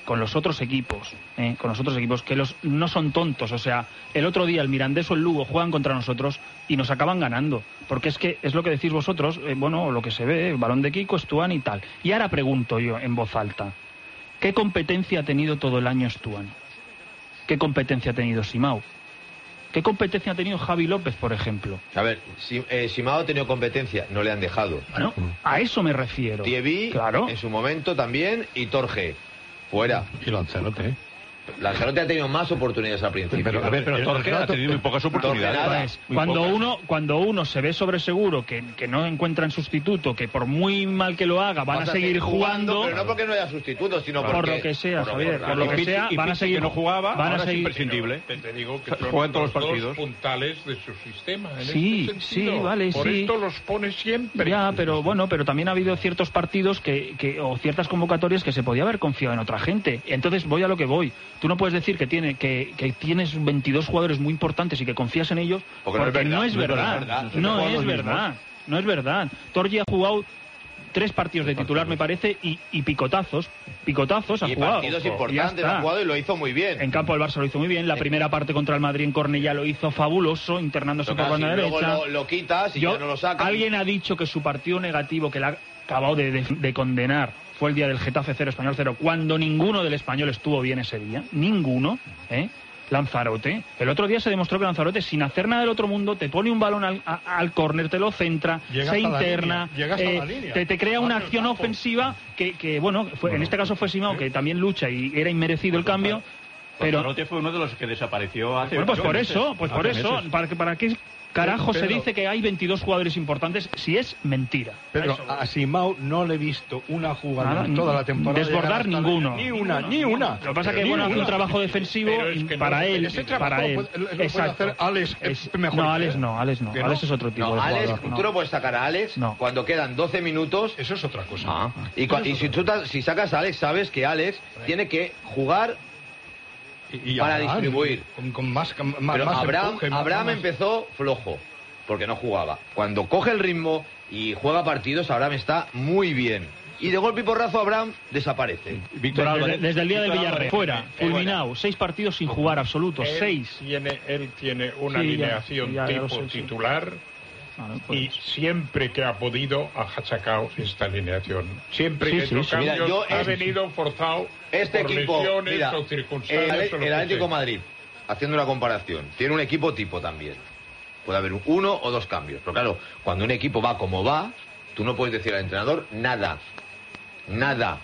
con los otros equipos, ¿eh? con los otros equipos, que los no son tontos. O sea, el otro día el Mirandés o el Lugo juegan contra nosotros y nos acaban ganando. Porque es que es lo que decís vosotros, eh, bueno, lo que se ve, el balón de Kiko, Stuani y tal. Y ahora pregunto yo en voz alta, ¿qué competencia ha tenido todo el año Stuani? ¿Qué competencia ha tenido Simao? ¿Qué competencia ha tenido Javi López, por ejemplo? A ver, si, eh, Simao ha tenido competencia, no le han dejado. Bueno, a eso me refiero. Thierry, claro. en su momento también, y Torge, fuera. Y Lanzarote, ¿eh? Lanzarote ha tenido más oportunidades al principio. Pero, a ver, pero Torge ha tenido muy pocas oportunidades. Pues, cuando pocas. uno cuando uno se ve sobre seguro que, que no encuentran sustituto, que por muy mal que lo haga van Vas a seguir jugando, pero no porque no haya sustitutos, sino por porque lo que sea, por, Javier, por, por lo por, que y sea, Pizzi, van a Pizzi, seguir que no jugaba, van a ahora es seguir imprescindible. Te, te digo que son Juegan todos los los partidos. dos puntales de su sistema. En Sí, este sentido. sí, vale, Por sí. esto los pone siempre. Ya, pero bueno, pero también ha habido ciertos partidos que, que o ciertas convocatorias que se podía haber confiado en otra gente. Entonces voy a lo que voy. Tú no puedes decir que tiene que, que tienes veintidós jugadores muy importantes y que confías en ellos, Porque porque no no es es verdad, verdad. no es verdad. No es verdad. No es verdad. Torgi ha jugado tres partidos de titular, me parece, y, y picotazos. Picotazos ha y jugado. partidos Y ya importantes está. ha jugado y lo hizo muy bien. En campo del Barça lo hizo muy bien. La primera parte contra el Madrid en Cornellá lo hizo fabuloso, internándose Pero por claro, banda si luego derecha. lo, lo quitas y Yo- ya no lo sacas. Alguien ha dicho que su partido negativo, que le ha acabado de, de- de condenar, fue el día del Getafe cero, Español cero, cuando ninguno del Español estuvo bien ese día. Ninguno, ¿eh? Lanzarote. El otro día se demostró que Lanzarote, sin hacer nada del otro mundo, te pone un balón al, a- al córner, te lo centra, Llega se hasta la interna, línea, llega hasta eh, la línea. te, te crea una Abre el acción campo. ofensiva que, que bueno, fue, en este caso fue Simao, que también lucha y era inmerecido el cambio. Pero, Lanzarote fue uno de los que desapareció hace bueno, pues ocho por meses. eso, pues por Hace eso, meses. para, que- para qué carajo se Pedro. dice que hay veintidós jugadores importantes si es mentira. Pero a Simao no le he visto una jugada Nada, en toda la temporada. desbordar llegar hasta ninguno. la- Ni una, ni una. Lo que pasa es que Ni bueno, hace un una. trabajo defensivo Pero es que no- para él, ese trabajo para lo él. puede- lo puede Exacto. hacer Alex, es mejor no, que Alex él. no, Alex no. ¿Que no? Alex es otro tipo No, de Alex, jugador. tú no puedes sacar a Alex No. cuando quedan doce minutos. Eso es otra cosa. Ah, y, cua- y si, tú ta- si sacas a Alex, sabes que Alex tiene que jugar. Y- y para Abraham, distribuir. Con, con más, con más, Pero más Abraham, empuje, más- Abraham más- empezó flojo, porque no jugaba. Cuando coge el ritmo y juega partidos, Abraham está muy bien. Y de golpe y porrazo Abraham desaparece. Víctor Desde, Álvarez. desde el día del Víctor Villarreal, Álvarez. fuera, Eh, fulminado, seis partidos sin jugar absoluto, Él seis. Tiene, él tiene una Sí, ya, alineación ya, ya lo tipo sé, sí. titular Bueno, y pues, siempre que ha podido ha sachacado esta alineación. Siempre Sí, que ha sí, hecho sí. cambios Mira, yo ha es- venido forzado Este por equipo, lesiones mira, o el, circunstancias. o lo el que Atlético sea. Madrid, haciendo una comparación, tiene un equipo tipo también. Puede haber uno o dos cambios. Pero claro, cuando un equipo va como va, tú no puedes decir al entrenador nada. Nada.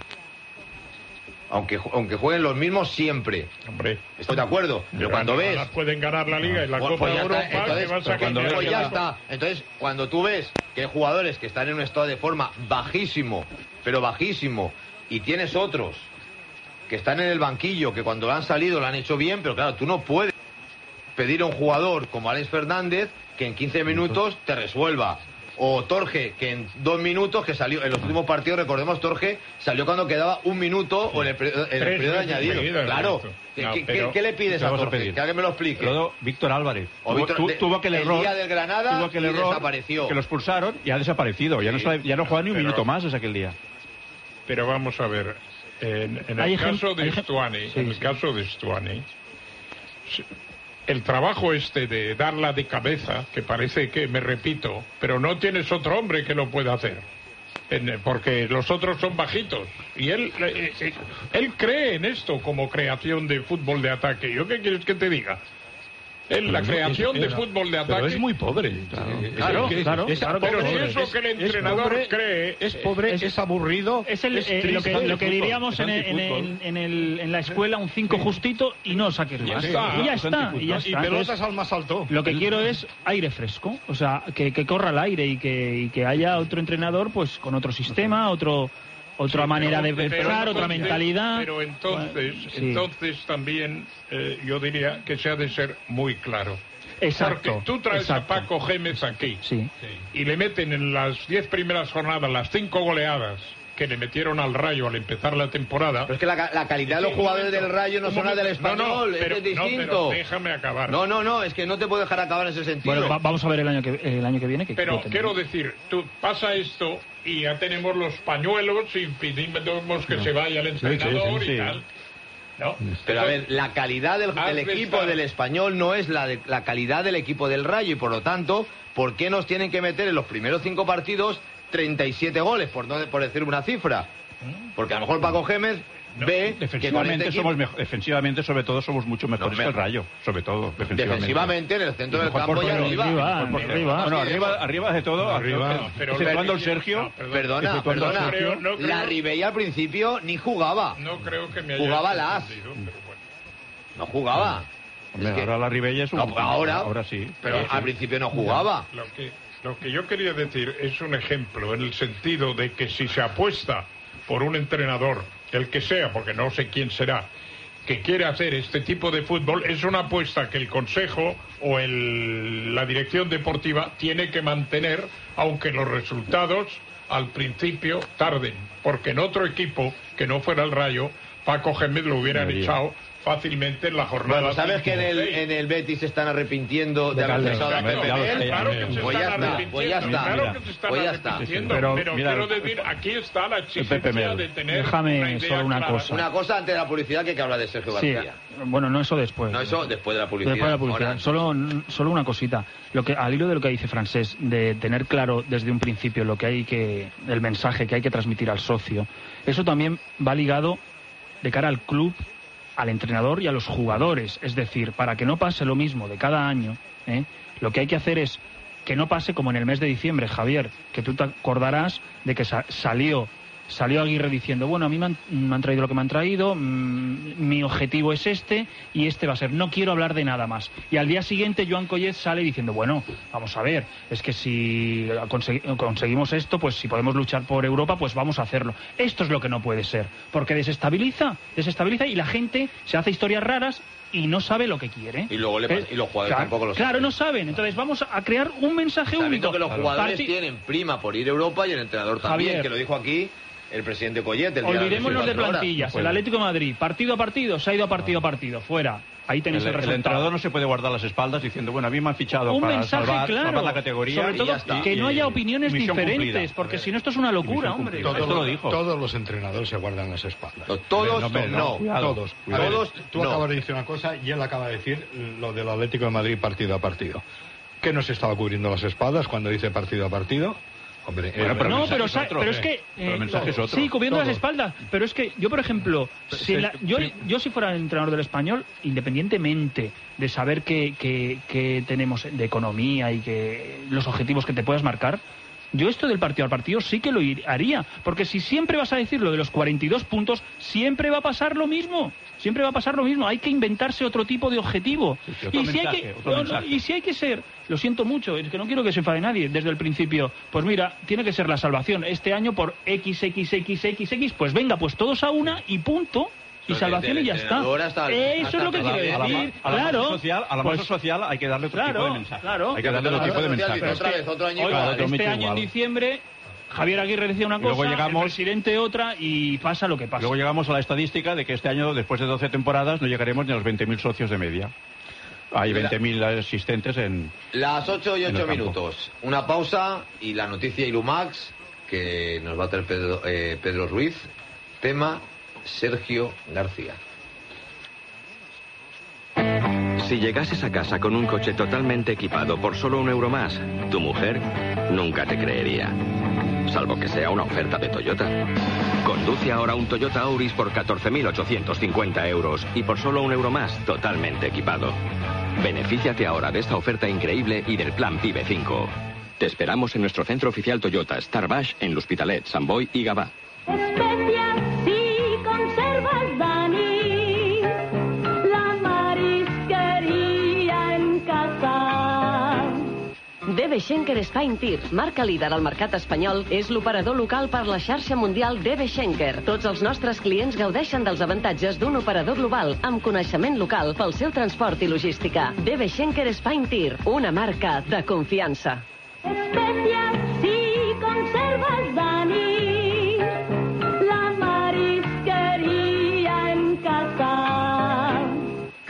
Aunque, ju- aunque jueguen los mismos siempre. Hombre, Estoy de acuerdo. Pero cuando ves... pueden ganar la Liga y la Pues- Copa pues de ya Europa, está. Entonces, que vas a pero cuando cambiar ves, ya la- está. Entonces, cuando tú ves que hay jugadores que están en un estado de forma bajísimo, pero bajísimo, y tienes otros que están en el banquillo, que cuando han salido lo han hecho bien, pero claro, tú no puedes pedir a un jugador como Alex Fernández que en quince minutos te resuelva. O Torge, que en dos minutos, que salió en los últimos partidos, recordemos, Torge salió cuando quedaba un minuto o en el, periodo- en el Tres periodo veces añadido. seguidas, Claro. exacto. ¿Qué, No, qué- pero- qué le pides ¿Qué a vamos a Torge? pedir? Que alguien me lo explique. Luego, Víctor Álvarez. O Tuvo, Víctor- tu- de- tuvo aquel el error. día del Granada tuvo aquel y error desapareció. Que lo expulsaron y ha desaparecido. Ya, Sí. no, sabe- ya no juega ni un Pero- minuto más desde aquel día. Pero vamos a ver, en, en Hay el ejem- caso de hay ejem- Stuani, Sí, en el sí. caso de Stuani, s- el trabajo este de darla de cabeza, que parece que, me repito, pero no tienes otro hombre que lo pueda hacer. En- porque los otros son bajitos y él eh, eh, él cree en esto como creación de fútbol de ataque. ¿Yo qué quieres que te diga? Él, la Pero es- creación es- de es- fútbol de Pero ataque. es muy pobre. Claro, Es- claro, es- claro, es- claro que pero es si pobre. eso que el Es entrenador pobre, cree es pobre, es- es, aburrido. Es el, es eh, lo triste, que, es lo que antifútbol, diríamos es en, el- en, antifútbol. el- en, el- en la escuela, un cinco justito y no saques Ya más. está. Y ya Es está, antifútbol. y ya Y está. pelotas Entonces, al más alto. lo que quiero es aire fresco, o sea, que, que corra el aire y que, y que haya otro entrenador pues con otro sistema, otro otra Sí, manera pero- de pero pensar, otra entonces- mentalidad. Pero entonces, Sí. entonces también eh, yo diría que se ha de ser muy claro. Exacto. Porque tú traes exacto. a Paco Gémez aquí Sí. y le meten en las diez primeras jornadas las cinco goleadas que le metieron al Rayo al empezar la temporada. Pero es que la, la calidad de los jugadores del Rayo no son las del Español, no, no, pero, es distinto. No, pero déjame acabar. No, no, no, es que no te puedo dejar acabar en ese sentido. Bueno, va, vamos a ver el año que, el año que viene. Que pero quiero decir, tú pasa esto y ya tenemos los pañuelos y pedimos que no. se vaya el entrenador sí, sí, sí, sí. y tal. ¿No? Pero a ver, la calidad del, del equipo estar... del Español no es la, de, la calidad del equipo del Rayo y por lo tanto, ¿por qué nos tienen que meter en los primeros cinco partidos treinta y siete goles, por, no, por decir una cifra? Porque a lo mejor Paco Gémez no, ve defensivamente, que este somos mejor, defensivamente sobre todo somos mucho mejores no, que el Rayo, sobre todo defensivamente. Defensivamente en el centro del campo y arriba. Arriba, arriba. Bueno, arriba, arriba de todo, arriba. No, pero exceptuando el Sergio, no, perdona, perdona, no creo, no creo, la Ribella al principio ni jugaba. No creo que me haya jugaba las. Bueno. No jugaba. Hombre, es que, ahora la Ribella es un no, ahora, ahora sí, pero sí. Al principio no jugaba. Lo que lo que yo quería decir es un ejemplo en el sentido de que si se apuesta por un entrenador, el que sea, porque no sé quién será, que quiere hacer este tipo de fútbol, es una apuesta que el Consejo o el, la dirección deportiva tiene que mantener, aunque los resultados al principio tarden, porque en otro equipo que no fuera el Rayo, Paco Gémez lo hubieran echado fácilmente en la jornada. Bueno, ¿sabes que en el, en el Betis se están arrepintiendo de, de haber cesado a Pepe Mel? Claro que se pues están arrepintiendo. Pues ya está. Claro que se están pues ya arrepintiendo. Está. Pero, pero quiero decir, aquí está la exigencia de tener Déjame una idea solo una clara. cosa. Una cosa antes de la publicidad que hay que hablar de Sergio sí, García. Bueno, no eso después. No eso después de la publicidad. Después de la publicidad. Ahora, solo, solo una cosita. Lo que, al hilo de lo que dice Francés, de tener claro desde un principio lo que hay que, el mensaje que hay que transmitir al socio, eso también va ligado de cara al club, al entrenador y a los jugadores. Es decir, para que no pase lo mismo de cada año, ¿eh? lo que hay que hacer es que no pase como en el mes de diciembre, Javier, que tú te acordarás de que sa- salió salió Aguirre diciendo, bueno, a mí me han, me han traído lo que me han traído, mmm, mi objetivo es este y este va a ser, no quiero hablar de nada más. Y al día siguiente Joan Collet sale diciendo, bueno, vamos a ver, es que si consegui- conseguimos esto, pues si podemos luchar por Europa, pues vamos a hacerlo. Esto es lo que no puede ser, porque desestabiliza, desestabiliza y la gente se hace historias raras y no sabe lo que quiere. Y luego le pasa, y los jugadores claro, tampoco lo saben. Claro, no saben. Entonces vamos a crear un mensaje único. Que los jugadores Parti- tienen prima por ir a Europa y el entrenador también, Javier, que lo dijo aquí el presidente Collet. Olvidémonos de plantillas. El Atlético de Madrid, partido a partido, se ha ido a partido a partido. Fuera. Ahí tenéis el, el, el resultado. El entrenador no se puede guardar las espaldas diciendo, bueno, a mí me han fichado un para mensaje salvar, claro, salvar la categoría. Sobre todo, y que no haya opiniones diferentes, cumplida. porque si no esto es una locura, hombre. Todo esto lo, lo dijo. Todos los entrenadores se guardan las espaldas. No, todos no, no, no. Cuidado, todos. Cuidado. Todos Tú no. acabas de decir una cosa y él acaba de decir lo del Atlético de Madrid partido a partido. ¿Qué no se estaba cubriendo las espaldas cuando dice partido a partido? Hombre, bueno, eh, pero no, el pero, es sa- otro, pero ¿eh? es que eh, Pero el mensaje es otro. sí, cubriendo Todos. las espaldas, pero es que yo, por ejemplo, si la- yo, yo si fuera el entrenador del Español, independientemente de saber qué, qué, qué tenemos de economía y que los objetivos que te puedas marcar, yo esto del partido al partido sí que lo ir- haría, porque si siempre vas a decir lo de los cuarenta y dos puntos, siempre va a pasar lo mismo. Siempre va a pasar lo mismo, hay que inventarse otro tipo de objetivo. Sí, otro y, si mensaje, hay que, otro no, no, mensaje. y si hay que ser, lo siento mucho, es que no quiero que se enfade nadie desde el principio, pues mira, tiene que ser la salvación este año por equis equis equis equis equis, pues venga, pues todos a una y punto. Y Pero salvación desde y ya el está. entrenador hasta el- Eso hasta es lo que el- quiero a la- decir. A la claro. masa social, a la Pues, masa social hay que darle otro claro, tipo de mensaje. claro. Hay que darle otro Claro, tipo de social, mensaje. dice otra vez, otro año Oiga, igual. otro este mito año igual. en diciembre, Javier Aguirre decía una Y luego cosa, llegamos- el presidente otra y pasa lo que pasa. Luego llegamos a la estadística de que este año, después de doce temporadas, no llegaremos ni a los veinte mil socios de media. Hay Mira. veinte mil asistentes en... Las ocho y En el ocho campo. minutos. Una pausa y la noticia Ilumax que nos va a traer Pedro, eh, Pedro Ruiz. Tema Sergio García. Si llegases a casa con un coche totalmente equipado por solo un euro más, tu mujer nunca te creería. Salvo que sea una oferta de Toyota. Conduce ahora un Toyota Auris por catorce mil ochocientos cincuenta euros y por solo un euro más, totalmente equipado. Benefíciate ahora de esta oferta increíble y del plan PIBE cinco. Te esperamos en nuestro centro oficial Toyota Star Baix en L'Hospitalet, Sant Boi y Gavà. Especias y conservas Dani, la marisquería en casa. D B Schenker Spain Tir, marca líder al mercat espanyol, és l'operador local per la xarxa mundial D B Schenker. Tots els nostres clients gaudeixen dels avantatges d'un operador global amb coneixement local pel seu transport i logística. D B Schenker Spain Tir, una marca de confiança. Especias y conservas Dani,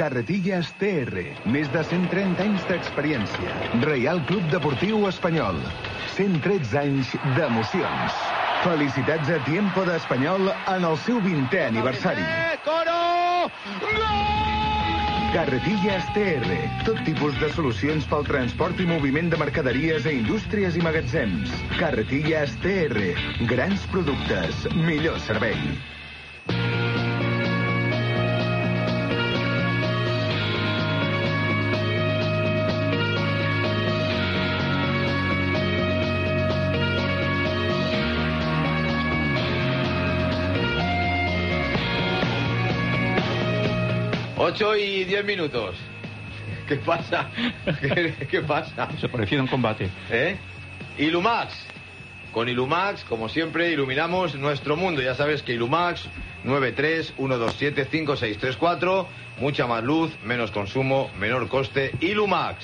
Carretillas T R. Més de cent trenta anys d'experiència. Reial Club Deportiu Espanyol. cent tretze anys d'emocions. Felicitats a Tiempo d'Espanyol en el seu vintè aniversari. ¡Coro! Carretillas T R. Tot tipus de solucions pel transport i moviment de mercaderies a indústries i magatzems. Carretillas T R. Grans productes, millor servei. ocho y diez minutos. ¿Qué pasa? ¿Qué, qué pasa? Se parecía un combate. ¿Eh? Ilumax. Con Ilumax, como siempre, iluminamos nuestro mundo. Ya sabes que Ilumax, nueve tres uno dos siete cinco seis tres cuatro. Mucha más luz, menos consumo, menor coste. Ilumax.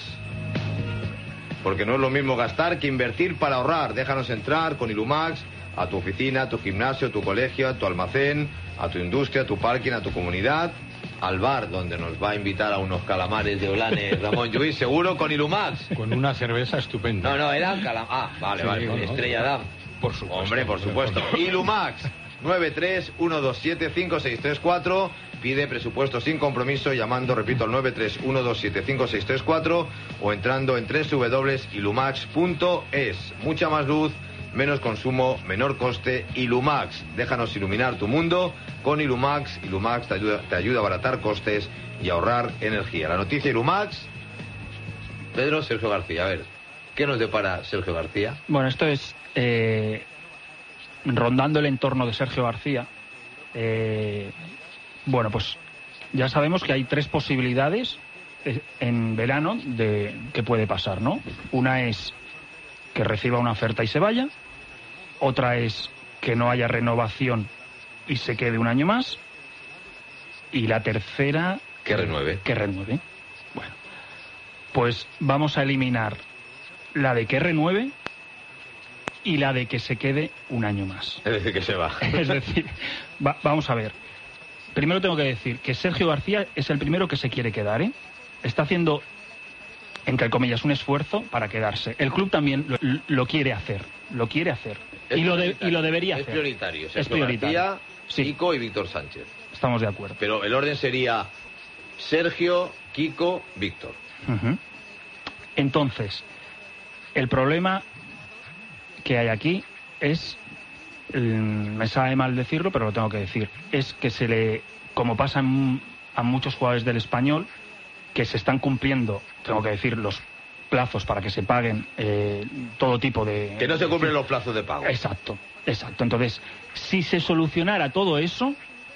Porque no es lo mismo gastar que invertir para ahorrar. Déjanos entrar con Ilumax a tu oficina, a tu gimnasio, a tu colegio, a tu almacén, a tu industria, a tu parking, a tu comunidad, al bar donde nos va a invitar a unos calamares de Olane Ramón Lluís, seguro, con Ilumax. Con una cerveza estupenda. No, no, eran calamares. Ah, vale, Sí, vale, no, no. Estrella Damm. Por supuesto. Hombre, por supuesto. Ilumax, nueve tres uno dos siete cinco seis tres cuatro. Pide presupuesto sin compromiso llamando, repito, al nueve tres uno dos siete cinco seis tres cuatro o entrando en doble u doble u doble u punto ilumax punto es. Mucha más luz, menos consumo, menor coste. Ilumax, déjanos iluminar tu mundo con Ilumax. Ilumax te ayuda, te ayuda a abaratar costes y ahorrar energía. La noticia Ilumax. Pedro, Sergio García, a ver, ¿qué nos depara Sergio García? Bueno, esto es eh, rondando el entorno de Sergio García. Eh, bueno, pues ya sabemos que hay tres posibilidades eh, en verano de que puede pasar, ¿no? Una es que reciba una oferta y se vaya. Otra es que no haya renovación y se quede un año más. Y la tercera... Que renueve. Que renueve. Bueno, pues vamos a eliminar la de que renueve y la de que se quede un año más. Es decir, que se va. Es decir, va- vamos a ver. Primero tengo que decir que Sergio García es el primero que se quiere quedar, ¿eh? Está haciendo, entre comillas, un esfuerzo para quedarse. El club también lo, lo quiere hacer, lo quiere hacer. Es Y lo, de- prioritario. y lo debería Es hacer. prioritario. Es Sergio prioritario. García, Sí. Kiko y Víctor Sánchez. Estamos de acuerdo. Pero el orden sería Sergio, Kiko, Víctor. Ujú. Entonces, el problema que hay aquí es, mm, me sabe mal decirlo, pero lo tengo que decir, es que se le, como pasa en- a muchos jugadores del Español, que se están cumpliendo, tengo que decir, los plazos para que se paguen eh, todo tipo de... Que no se cumplen los plazos de pago. Exacto, exacto. Entonces, si se solucionara todo eso,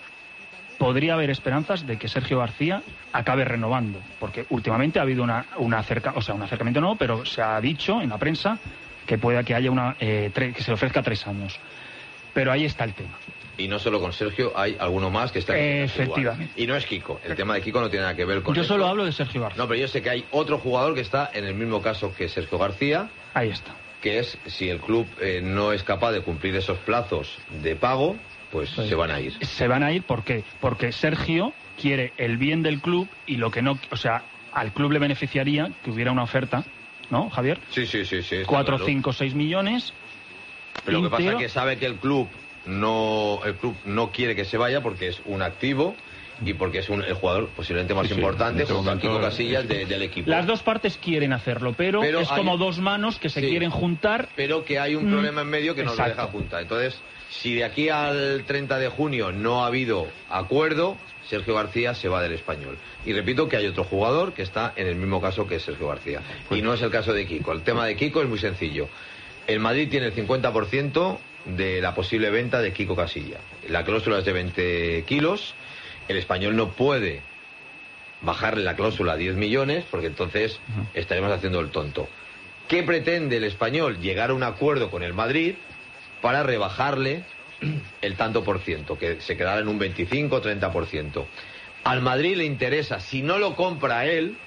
podría haber esperanzas de que Sergio García acabe renovando, porque últimamente ha habido una, una acerca, o sea, un acercamiento no, pero se ha dicho en la prensa que pueda que haya una eh, tre- que se le ofrezca tres años. Pero ahí está el tema. Y no solo con Sergio, hay alguno más que está en Efectivamente. igual. Y no es Kiko. El tema de Kiko no tiene nada que ver con Yo esto. solo hablo de Sergio García. No, pero yo sé que hay otro jugador que está en el mismo caso que Sergio García, Ahí está. que es si el club eh, no es capaz de cumplir esos plazos de pago, pues Pues- se van a ir. Se van a ir, ¿por qué? Porque Sergio quiere el bien del club y lo que no, o sea, al club le beneficiaría que hubiera una oferta, ¿no, Javier? Sí, sí, sí, sí. está Cuatro, claro. cinco, seis millones. Pero lo que pasa íntegro. es que sabe que el club no el club no quiere que se vaya porque es un activo y porque es un, el jugador posiblemente más Sí, sí, importante, en este junto a momento, Kiko Casillas de- del equipo. Las dos partes quieren hacerlo, pero, Pero es hay- como dos manos que se Sí. quieren juntar. Pero que hay un Mm, problema en medio que nos lo exacto. deja juntar. Entonces, si de aquí al treinta de junio no ha habido acuerdo, Sergio García se va del Español. Y repito que hay otro jugador que está en el mismo caso que Sergio García. Y no es el caso de Kiko. El tema de Kiko es muy sencillo. El Madrid tiene el cincuenta por ciento de la posible venta de Kiko Casilla. La cláusula es de veinte kilos. El Español no puede bajarle la cláusula a diez millones porque entonces estaremos haciendo el tonto. ¿Qué pretende el Español? Llegar a un acuerdo con el Madrid para rebajarle el tanto por ciento, que se quedara en un veinticinco o treinta por ciento. Al Madrid le interesa, si no lo compra él,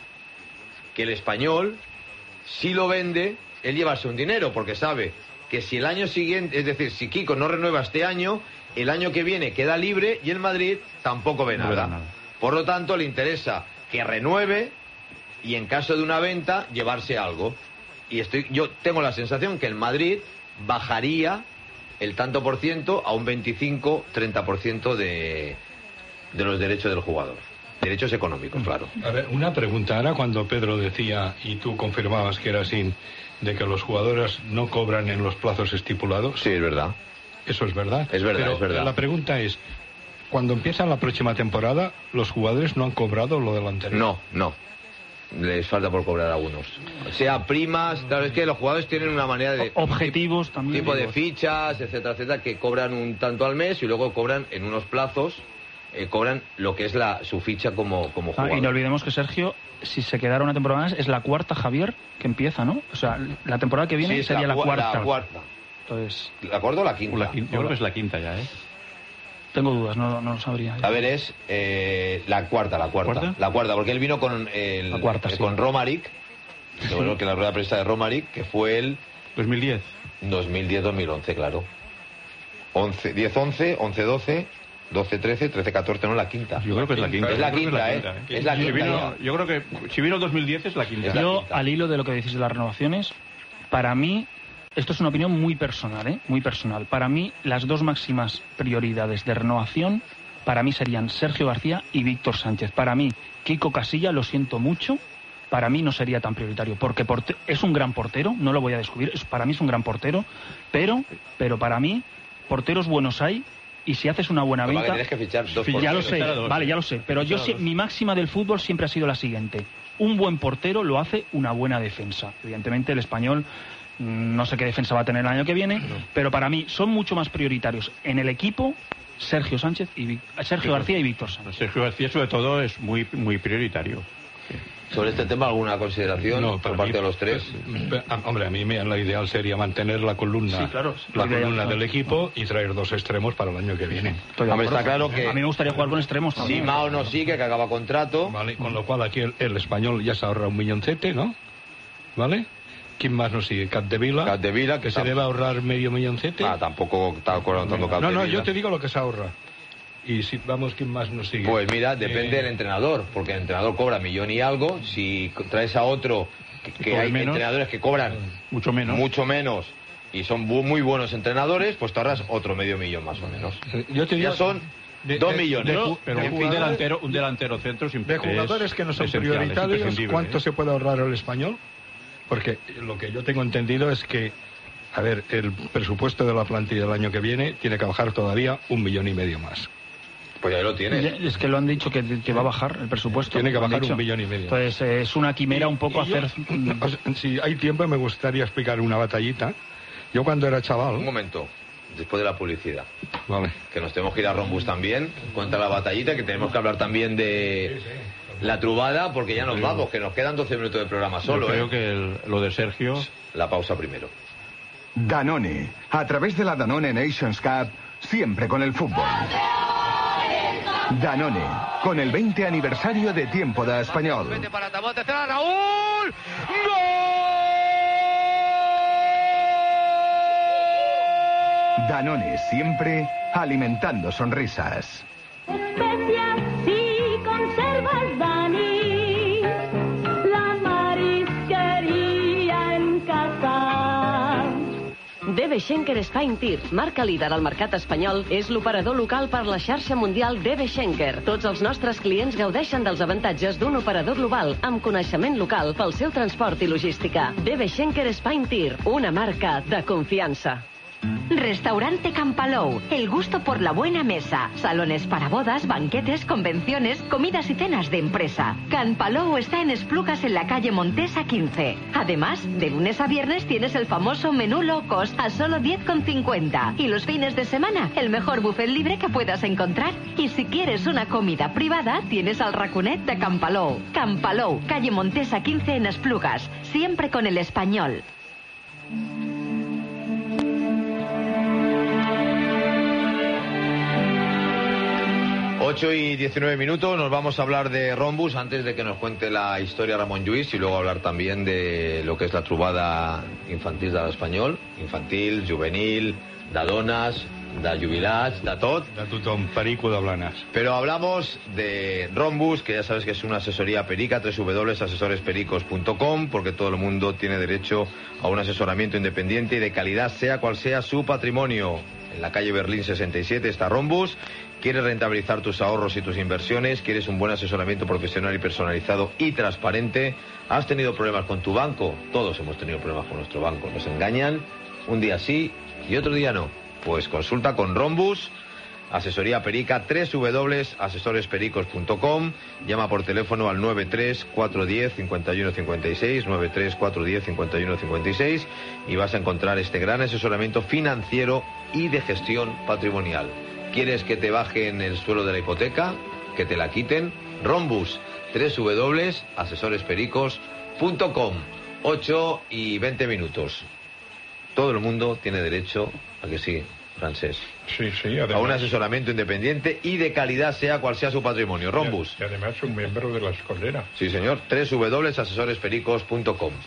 que el Español, si lo vende, él llevarse un dinero, porque sabe que si el año siguiente, es decir, si Kiko no renueva este año, el año que viene queda libre y el Madrid tampoco ve No nada. ve nada. Por lo tanto, le interesa que renueve y en caso de una venta, llevarse algo. Y estoy, yo tengo la sensación que el Madrid bajaría el tanto por ciento a un veinticinco treinta por ciento de, de los derechos del jugador. Derechos económicos, claro. A ver, una pregunta. Ahora cuando Pedro decía, y tú confirmabas que era así, de que los jugadores no cobran en los plazos estipulados. Sí, es verdad. Eso es verdad. Es verdad, Pero es verdad. La pregunta es, cuando empieza la próxima temporada, ¿los jugadores no han cobrado lo del anterior? No, no. Les falta por cobrar algunos. Sea primas, claro, es que los jugadores tienen una manera de... Objetivos también. Tipo de fichas, etcétera, etcétera, que cobran un tanto al mes y luego cobran en unos plazos, eh, cobran lo que es la su ficha como, como Ah, jugador. y no olvidemos que Sergio, si se quedara una temporada más, es la cuarta, Javier, que empieza, ¿no? O sea, la temporada que viene Sí, es sería la, la, cuarta. La cuarta. Entonces, ¿La cuarta o la quinta? La quinta, yo creo que es la quinta ya, ¿eh? tengo dudas, no, no lo sabría. A ver, es eh, la cuarta, la cuarta. ¿Cuarta? La cuarta, porque él vino con el, La cuarta, eh, sí. con Romaric, Sí. bueno, que la rueda de prensa de Romaric, que fue el dos mil diez. dos mil diez dos mil once, claro. once, diez once, once doce, doce trece, trece catorce, no, la quinta. Yo creo que es la quinta. Es la Yo creo que quinta, es ¿eh? quinta, Es la Si quinta. vino- ya. yo creo que si vino el dos mil diez es la quinta. Es la Yo, quinta. al hilo de lo que decís de las renovaciones, para mí, esto es una opinión muy personal, ¿eh? Muy personal. Para mí, las dos máximas prioridades de renovación, para mí serían Sergio García y Víctor Sánchez. Para mí, Kiko Casilla, lo siento mucho, para mí no sería tan prioritario, porque porte- es un gran portero, no lo voy a descubrir, es- para mí es un gran portero, pero, pero para mí, porteros buenos hay, y si haces una buena Lo que venta... tienes que fichar dos Sí, ya lo porteros. sé, Fichar a dos. vale, ya lo sé. Pero yo Fichar a sí- dos. mi máxima del fútbol siempre ha sido la siguiente. Un buen portero lo hace una buena defensa. Evidentemente el español mm, no sé qué defensa va a tener el año que viene, pero para mí son mucho más prioritarios en el equipo Sergio Sánchez y Vic- Sergio García y Víctor Sánchez. Sergio García sobre todo es muy muy prioritario. Sobre este tema, ¿alguna consideración No, por para parte mí, de los tres? pues, ah, hombre, a mí me, la ideal sería mantener la columna, Sí, claro, la la idea, columna claro. del equipo y traer dos extremos para el año que viene. Estoy de Hombre, acuerdo. está claro que A mí me gustaría jugar con extremos si también. Mao no sigue, que acaba contrato, Vale, con lo cual aquí el, el español ya se ahorra un milloncete, ¿no? ¿Vale? ¿Quién más nos sigue? Capdevila, Capdevila, que se tam- debe ahorrar medio milloncete. ah, tampoco está contando no, Capdevila. no, yo te digo lo que se ahorra. Y si vamos, ¿quién más nos sigue? Pues mira, depende Eh, del entrenador, porque el entrenador cobra millón y algo. Si traes a otro, que, que cobre hay menos. entrenadores que cobran Mucho menos. mucho menos y son bu- muy buenos entrenadores, pues te ahorras otro medio millón más o menos. eh, Yo te digo, Ya son de- dos de- millones. de ju- Pero de un jugadores- delantero, un delantero centro siempre De jugadores que no son es esencial, es prioritarios, imprescindible, ¿cuánto ¿eh? se puede ahorrar el español? Porque lo que yo tengo entendido es que, a ver, el presupuesto de la plantilla del año que viene tiene que bajar todavía un millón y medio más. Pues ya lo tienes. Ya- Es que lo han dicho que, que va a bajar el presupuesto. Tiene que lo han bajar dicho. un millón y medio. Entonces eh, es una quimera un poco Y yo- hacer... o sea, si hay tiempo, me gustaría explicar una batallita. Yo cuando era Un chaval... momento, después de la publicidad, Vale. que nos tenemos que ir a Rombus también, contra la batallita, que tenemos que hablar también de la trubada, porque ya nos vamos, que nos quedan doce minutos de programa solo. Yo creo ¿eh? que el- lo de Sergio La pausa primero. Danone, a través de la Danone Nations Cup, siempre con el fútbol. Danone, con el veinte aniversario de Tiempo de Español. Para Tabote, Raúl. Danone, siempre alimentando sonrisas. Especias y conservas, Dani. La marisquería en casa. D B Schenker Spine Tir, marca líder al mercat espanyol, és l'operador local per la xarxa mundial D B Schenker. Tots els nostres clients gaudeixen dels avantatges d'un operador global amb coneixement local pel seu transport i logística. D B Schenker Spine Tir, una marca de confiança. Restaurante Campalou, el gusto por la buena mesa. Salones para bodas, banquetes, convenciones, comidas y cenas de empresa. Campalou está en Esplugas en la calle Montesa quince. Además, de lunes a viernes tienes el famoso menú low cost a solo diez con cincuenta. Y los fines de semana, el mejor buffet libre que puedas encontrar. Y si quieres una comida privada, tienes al raconet de Campalou. Campalou, calle Montesa quince en Esplugas. Siempre con el español. ocho y diecinueve minutos, nos vamos a hablar de Rombus antes de que nos cuente la historia Ramón Lluís y luego hablar también de lo que es la trubada infantil de l'español, infantil, juvenil, de dones, de jubilats, de tot. De tothom, perico de Blanes. Pero hablamos de Rhombus, que ya sabes que es una asesoría perica, doble u doble u doble u punto asesores pericos punto com, porque todo el mundo tiene derecho a un asesoramiento independiente y de calidad, sea cual sea su patrimonio. En la calle Berlín sesenta y siete está Rhombus. ¿Quieres rentabilizar tus ahorros y tus inversiones? ¿Quieres un buen asesoramiento profesional y personalizado y transparente? ¿Has tenido problemas con tu banco? Todos hemos tenido problemas con nuestro banco. Nos engañan, un día sí y otro día no. Pues consulta con Rhombus, asesoría perica, doble u doble u doble u punto asesores pericos punto com. Llama por teléfono al nueve tres cuatro uno cero cinco uno cinco seis, nueve tres cuatro uno cero cinco uno cinco seis, y vas a encontrar este gran asesoramiento financiero y de gestión patrimonial. ¿Quieres que te bajen el suelo de la hipoteca? ¿Que te la quiten? Rhombus, doble u doble u doble u punto asesores pericos punto com. ocho y veinte minutos. Todo el mundo tiene derecho a que sí, Francés. Sí, sí, además. A un asesoramiento independiente y de calidad, sea cual sea su patrimonio. Rhombus. Y además un miembro de la escolera. Sí, señor. doble u doble u doble u punto asesores pericos punto com.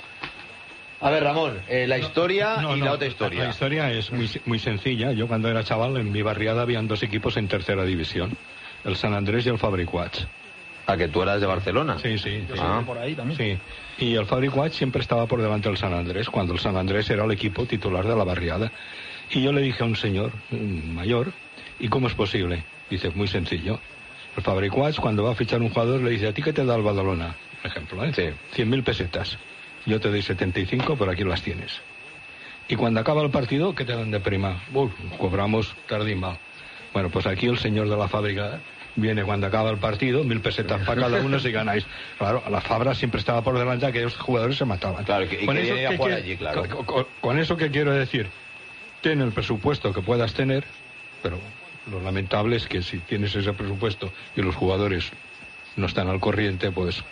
A ver, Ramón, eh, la historia no, no, y no, la otra historia. La historia es muy, muy sencilla. Yo cuando era chaval, en mi barriada habían dos equipos en tercera división. El San Andrés y el Fabricuats. ¿A que tú eras de Barcelona? Sí, sí. Yo sí. ah. por ahí también. Sí. Y el Fabricuats siempre estaba por delante del San Andrés, cuando el San Andrés era el equipo titular de la barriada. Y yo le dije a un señor un mayor, ¿y cómo es posible? Dice, muy sencillo. El Fabricuats, cuando va a fichar un jugador, le dice, ¿a ti qué te da el Badalona? Por ejemplo, ¿eh? Sí. cien mil pesetas. Yo te doy setenta y cinco, pero aquí las tienes. Y cuando acaba el partido, ¿qué te dan de prima? Uf, cobramos tarde y mal. Bueno, pues aquí el señor de la fábrica viene cuando acaba el partido, mil pesetas para cada uno si ganáis. Claro, la Fabra siempre estaba por delante, aquellos jugadores se mataban. Claro, y con querían eso, ir a ¿qué jugar quiere- allí, claro. Con, con- con eso que quiero decir, ten el presupuesto que puedas tener, pero lo lamentable es que si tienes ese presupuesto y los jugadores no están al corriente, pues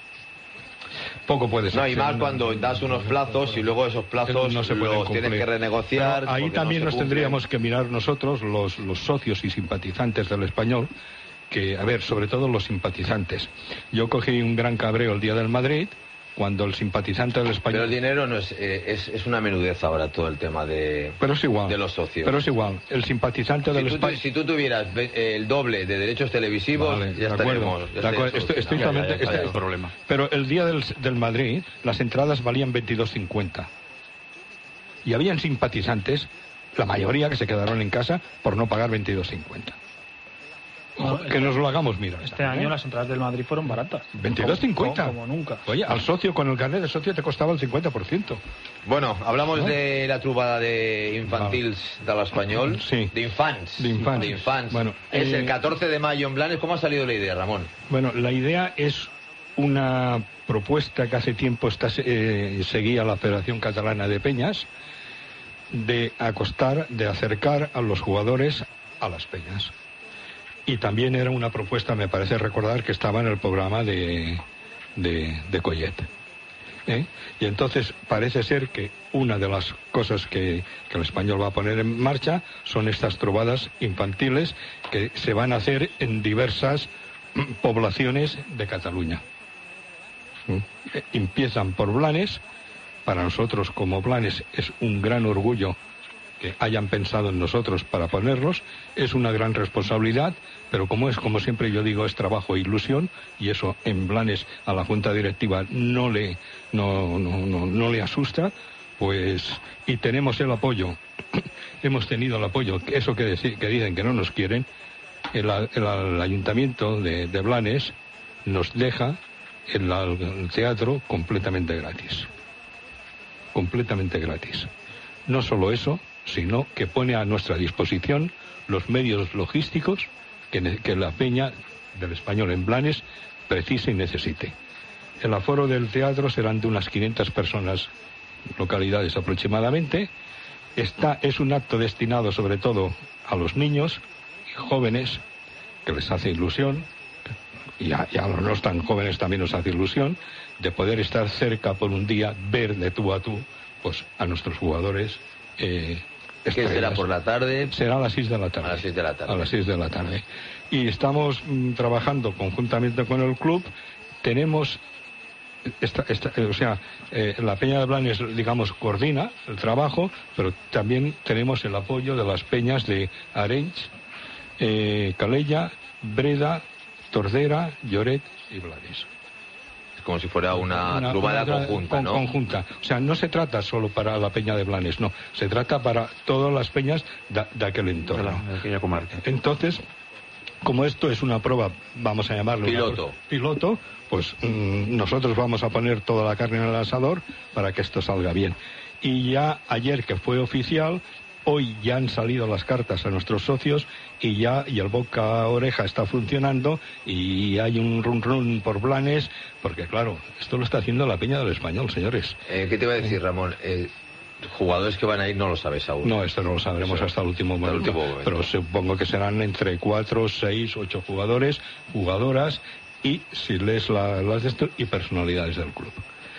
poco puedes No, y hacer. más cuando das unos plazos y luego esos plazos no se pueden los tienes cumplir. que renegociar. Pero ahí porque también no se nos cumplen. tendríamos que mirar nosotros, los, los socios y simpatizantes del Español, que, a ver, sobre todo los simpatizantes. Yo cogí un gran cabreo el día del Madrid, cuando el simpatizante del Español... Pero el dinero no es, eh, es, es una menudez ahora todo el tema de, Pero es igual. de los socios. Pero es igual. El simpatizante si, del tú, Español... si tú tuvieras ve- eh, el doble de derechos televisivos, Vale, ya de acuerdo, estaremos. Ya de acuerdo, estaría estoy- estoy solucionado. totalmente- Ya, ya, ya, estoy- ya, ya. problema. Pero el día del, del Madrid, las entradas valían veintidós cincuenta. Y habían simpatizantes, la mayoría que se quedaron en casa por no pagar veintidós cincuenta. Ojo, que nos lo hagamos mirar. Este año ¿eh? las entradas del Madrid fueron baratas. veintidós cincuenta. Como, como nunca. Oye, al socio con el carnet de socio te costaba el cincuenta por ciento. Bueno, hablamos ¿No? de la trobada de infantils de l'Espanyol. Sí. De infants. De infants. De infants. Bueno, es eh, el catorce de mayo en Blanes. ¿Cómo ha salido la idea, Ramón? Bueno, la idea es una propuesta que hace tiempo está, eh, seguía la Federación Catalana de Peñas, de acostar, de acercar a los jugadores a las peñas. Y también era una propuesta, me parece recordar, que estaba en el programa de, de, de Collet. ¿Eh? Y entonces parece ser que una de las cosas que, que el Español va a poner en marcha son estas trovadas infantiles que se van a hacer en diversas poblaciones de Cataluña. ¿Mm? Eh, Empiezan por Blanes. Para nosotros como Blanes es un gran orgullo que hayan pensado en nosotros para ponerlos, es una gran responsabilidad, pero como es, como siempre yo digo, es trabajo e ilusión, y eso en Blanes a la Junta Directiva no le, no, no, no, no le asusta, pues, y tenemos el apoyo, hemos tenido el apoyo, eso que, deci- que dicen que no nos quieren, el, el, el Ayuntamiento de, de Blanes nos deja el, el teatro completamente gratis, completamente gratis. No solo eso, sino que pone a nuestra disposición los medios logísticos que, ne- que la peña del Español en Blanes precise y necesite. El aforo del teatro serán de unas quinientas personas, localidades aproximadamente. Esta es un acto destinado sobre todo a los niños y jóvenes, que les hace ilusión, y a, y a los no tan jóvenes también nos hace ilusión, de poder estar cerca por un día, ver de tú a tú, pues a nuestros jugadores. Eh, ¿Qué será estrellas. por la tarde? Será a las seis de la tarde. A las seis de la tarde. A las seis de la tarde. Y estamos mm, trabajando conjuntamente con el club. Tenemos esta, esta, o sea, eh, la Peña de Blanes, digamos, coordina el trabajo, pero también tenemos el apoyo de las peñas de Arenys, eh, Calella, Breda, Tordera, Lloret y Blanes. Es como si fuera una, una trubada una, conjunta, con, ¿no? Conjunta. O sea, no se trata solo para la Peña de Blanes, no. Se trata para todas las peñas de, de aquel entorno. De, la, de aquella comarca. Entonces, como esto es una prueba, vamos a llamarlo piloto, una, piloto pues mmm, nosotros vamos a poner toda la carne en el asador para que esto salga bien. Y ya ayer que fue oficial, hoy ya han salido las cartas a nuestros socios y ya y el boca a oreja está funcionando y hay un run run por Blanes, porque claro, esto lo está haciendo la Peña del Español, señores. Eh, ¿Qué te iba a decir, Ramón? Eh, jugadores que van a ir no lo sabes aún. No, esto no lo sabremos o sea, hasta el último momento, el último momento. Pero supongo que serán entre cuatro, seis, ocho jugadores, jugadoras y si lees la, las de esto y personalidades del club.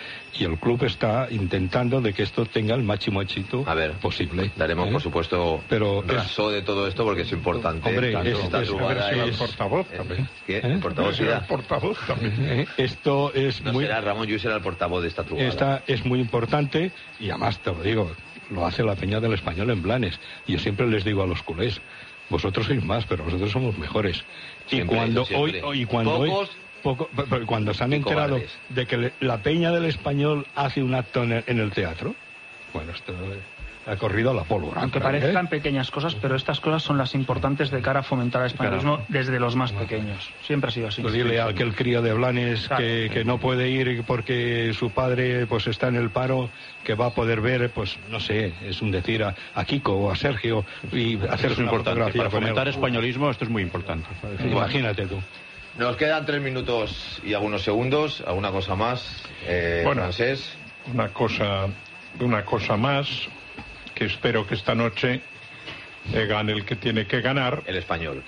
Y el club está intentando de que esto tenga el máximo éxito a ver, posible. Daremos, ¿eh? por supuesto, pero raso de todo esto porque es importante. Hombre, tanto es, esta es, trubada es, es, es el portavoz también. ¿Qué? ¿Eh? El portavoz será. El portavoz también. Esto es no muy... será Ramón, yo será el portavoz de esta trubada. Esta es muy importante y además te lo digo, lo hace la Peña del Español en Blanes. Y yo siempre les digo a los culés, vosotros sois más, pero nosotros somos mejores. Siempre, y cuando siempre. hoy, y cuando Pocos, hoy, poco, cuando se han enterado cobardes. de que le, la Peña del Español hace un acto en el, en el teatro, bueno, esto ha corrido a la pólvora. Aunque ¿eh? parezcan pequeñas cosas, pero estas cosas son las importantes de cara a fomentar el españolismo claro. desde los más pequeños. Siempre ha sido así. Pues dile a aquel crío de Blanes claro. que, que no puede ir porque su padre pues está en el paro, que va a poder ver, pues no sé, es un decir a, a Kiko o a Sergio y hacer una fotografía. Para fomentar españolismo esto es muy importante. Imagínate tú. Nos quedan tres minutos y algunos segundos. ¿Alguna cosa más, eh, bueno, francés? Una cosa, una cosa más, que espero que esta noche eh, gane el que tiene que ganar. El Español.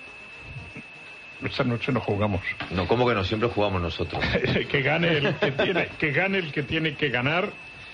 Esta noche no jugamos. No, ¿cómo que no? Siempre jugamos nosotros. que gane el que tiene, que gane el que tiene que ganar.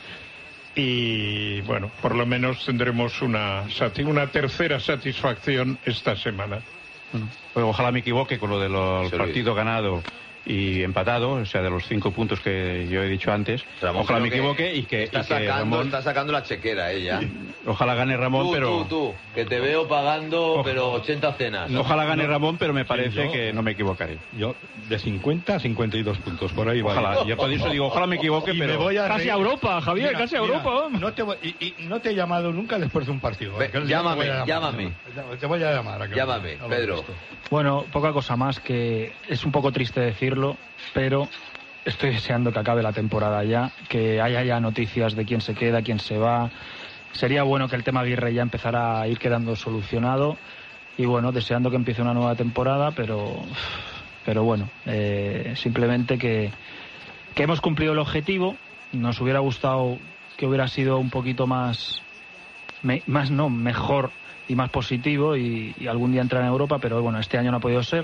Y bueno, por lo menos tendremos una, una tercera satisfacción esta semana. Pues ojalá me equivoque con lo del de partido ganado y empatado, o sea, de los cinco puntos que yo he dicho antes. Ramón, ojalá me equivoque y que, está, y que sacando, Ramón... está sacando la chequera ella. Ojalá gane Ramón, tú, pero... Tú, tú, que te veo pagando, ojalá, pero ochenta cenas. Ojalá gane no, Ramón, pero me parece yo, que no me equivocaré. Yo, de cincuenta a cincuenta y dos puntos, por ahí va. Ojalá, ya por eso digo, ojalá me equivoque, y pero... Me voy a casi a Europa, Javier, mira, casi a mira, Europa. No te voy, y, y no te he llamado nunca después de un partido. Ve, llámame, te llámame. Te voy a llamar. A llámame, a Pedro. Bueno, poca cosa más, que es un poco triste decirlo, pero... Estoy deseando que acabe la temporada ya, que haya ya noticias de quién se queda, quién se va. Sería bueno que el tema Aguirre ya empezara a ir quedando solucionado. Y bueno, deseando que empiece una nueva temporada, pero pero bueno, eh, simplemente que, que hemos cumplido el objetivo. Nos hubiera gustado que hubiera sido un poquito más, me, más no, mejor y más positivo y, y algún día entrar en Europa, pero bueno, este año no ha podido ser.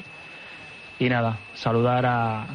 Y nada, saludar a...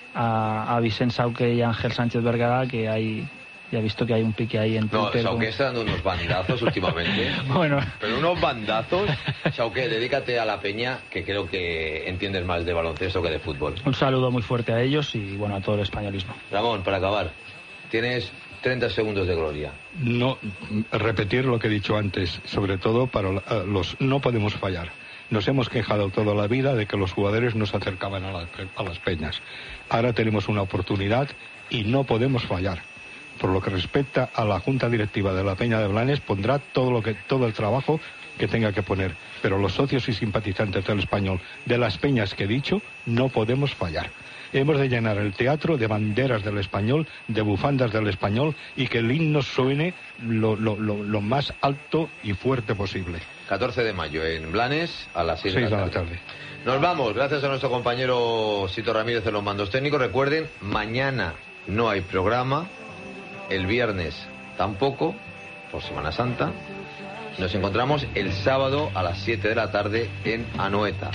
a, a Vicent Sauque y a Ángel Sánchez Vergara, que hay, ya he visto que hay un pique ahí en Twitter. No, Sauque con... está dando unos bandazos últimamente. Bueno. Pero unos bandazos. Sauque, dedícate a la peña, que creo que entiendes más de baloncesto que de fútbol. Un saludo muy fuerte a ellos y bueno, a todo el españolismo. Ramón, para acabar, tienes treinta segundos de gloria. No, repetir lo que he dicho antes, sobre todo para los... No podemos fallar. Nos hemos quejado toda la vida de que los jugadores no se acercaban a, la, a las peñas. Ahora tenemos una oportunidad y no podemos fallar. Por lo que respecta a la Junta Directiva de la Peña de Blanes, pondrá todo lo que todo el trabajo que tenga que poner. Pero los socios y simpatizantes del Español, de las peñas que he dicho, no podemos fallar. Hemos de llenar el teatro de banderas del Español, de bufandas del Español y que el himno suene lo, lo, lo, lo más alto y fuerte posible. catorce de mayo en Blanes a las seis de la tarde. tarde. Nos vamos, gracias a nuestro compañero Sito Ramírez en los mandos técnicos. Recuerden, mañana no hay programa, el viernes tampoco, por Semana Santa. Nos encontramos el sábado a las siete de la tarde en Anoeta.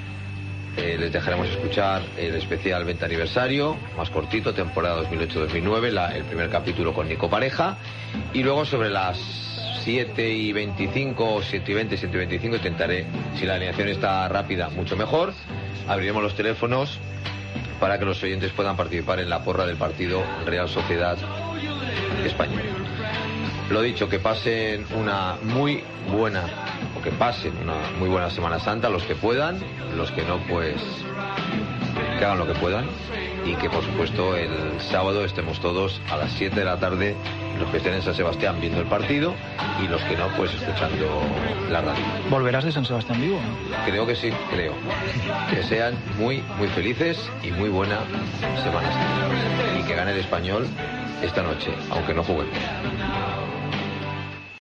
Eh, les dejaremos escuchar el especial veinte aniversario, más cortito, temporada dos mil ocho dos mil nueve, la, el primer capítulo con Nico Pareja. Y luego sobre las siete y veinticinco, siete y veinte, siete y veinticinco, intentaré, si la alineación está rápida, mucho mejor. Abriremos los teléfonos para que los oyentes puedan participar en la porra del partido Real Sociedad Español. Lo dicho, que pasen una muy buena, o que pasen una muy buena Semana Santa, los que puedan, los que no, pues que hagan lo que puedan, y que por supuesto el sábado estemos todos a las siete de la tarde, los que estén en San Sebastián viendo el partido y los que no, pues escuchando la radio. ¿Volverás de San Sebastián vivo? Creo que sí, creo. Que sean muy, muy felices y muy buena Semana Santa. Y que gane el Español esta noche, aunque no juguemos.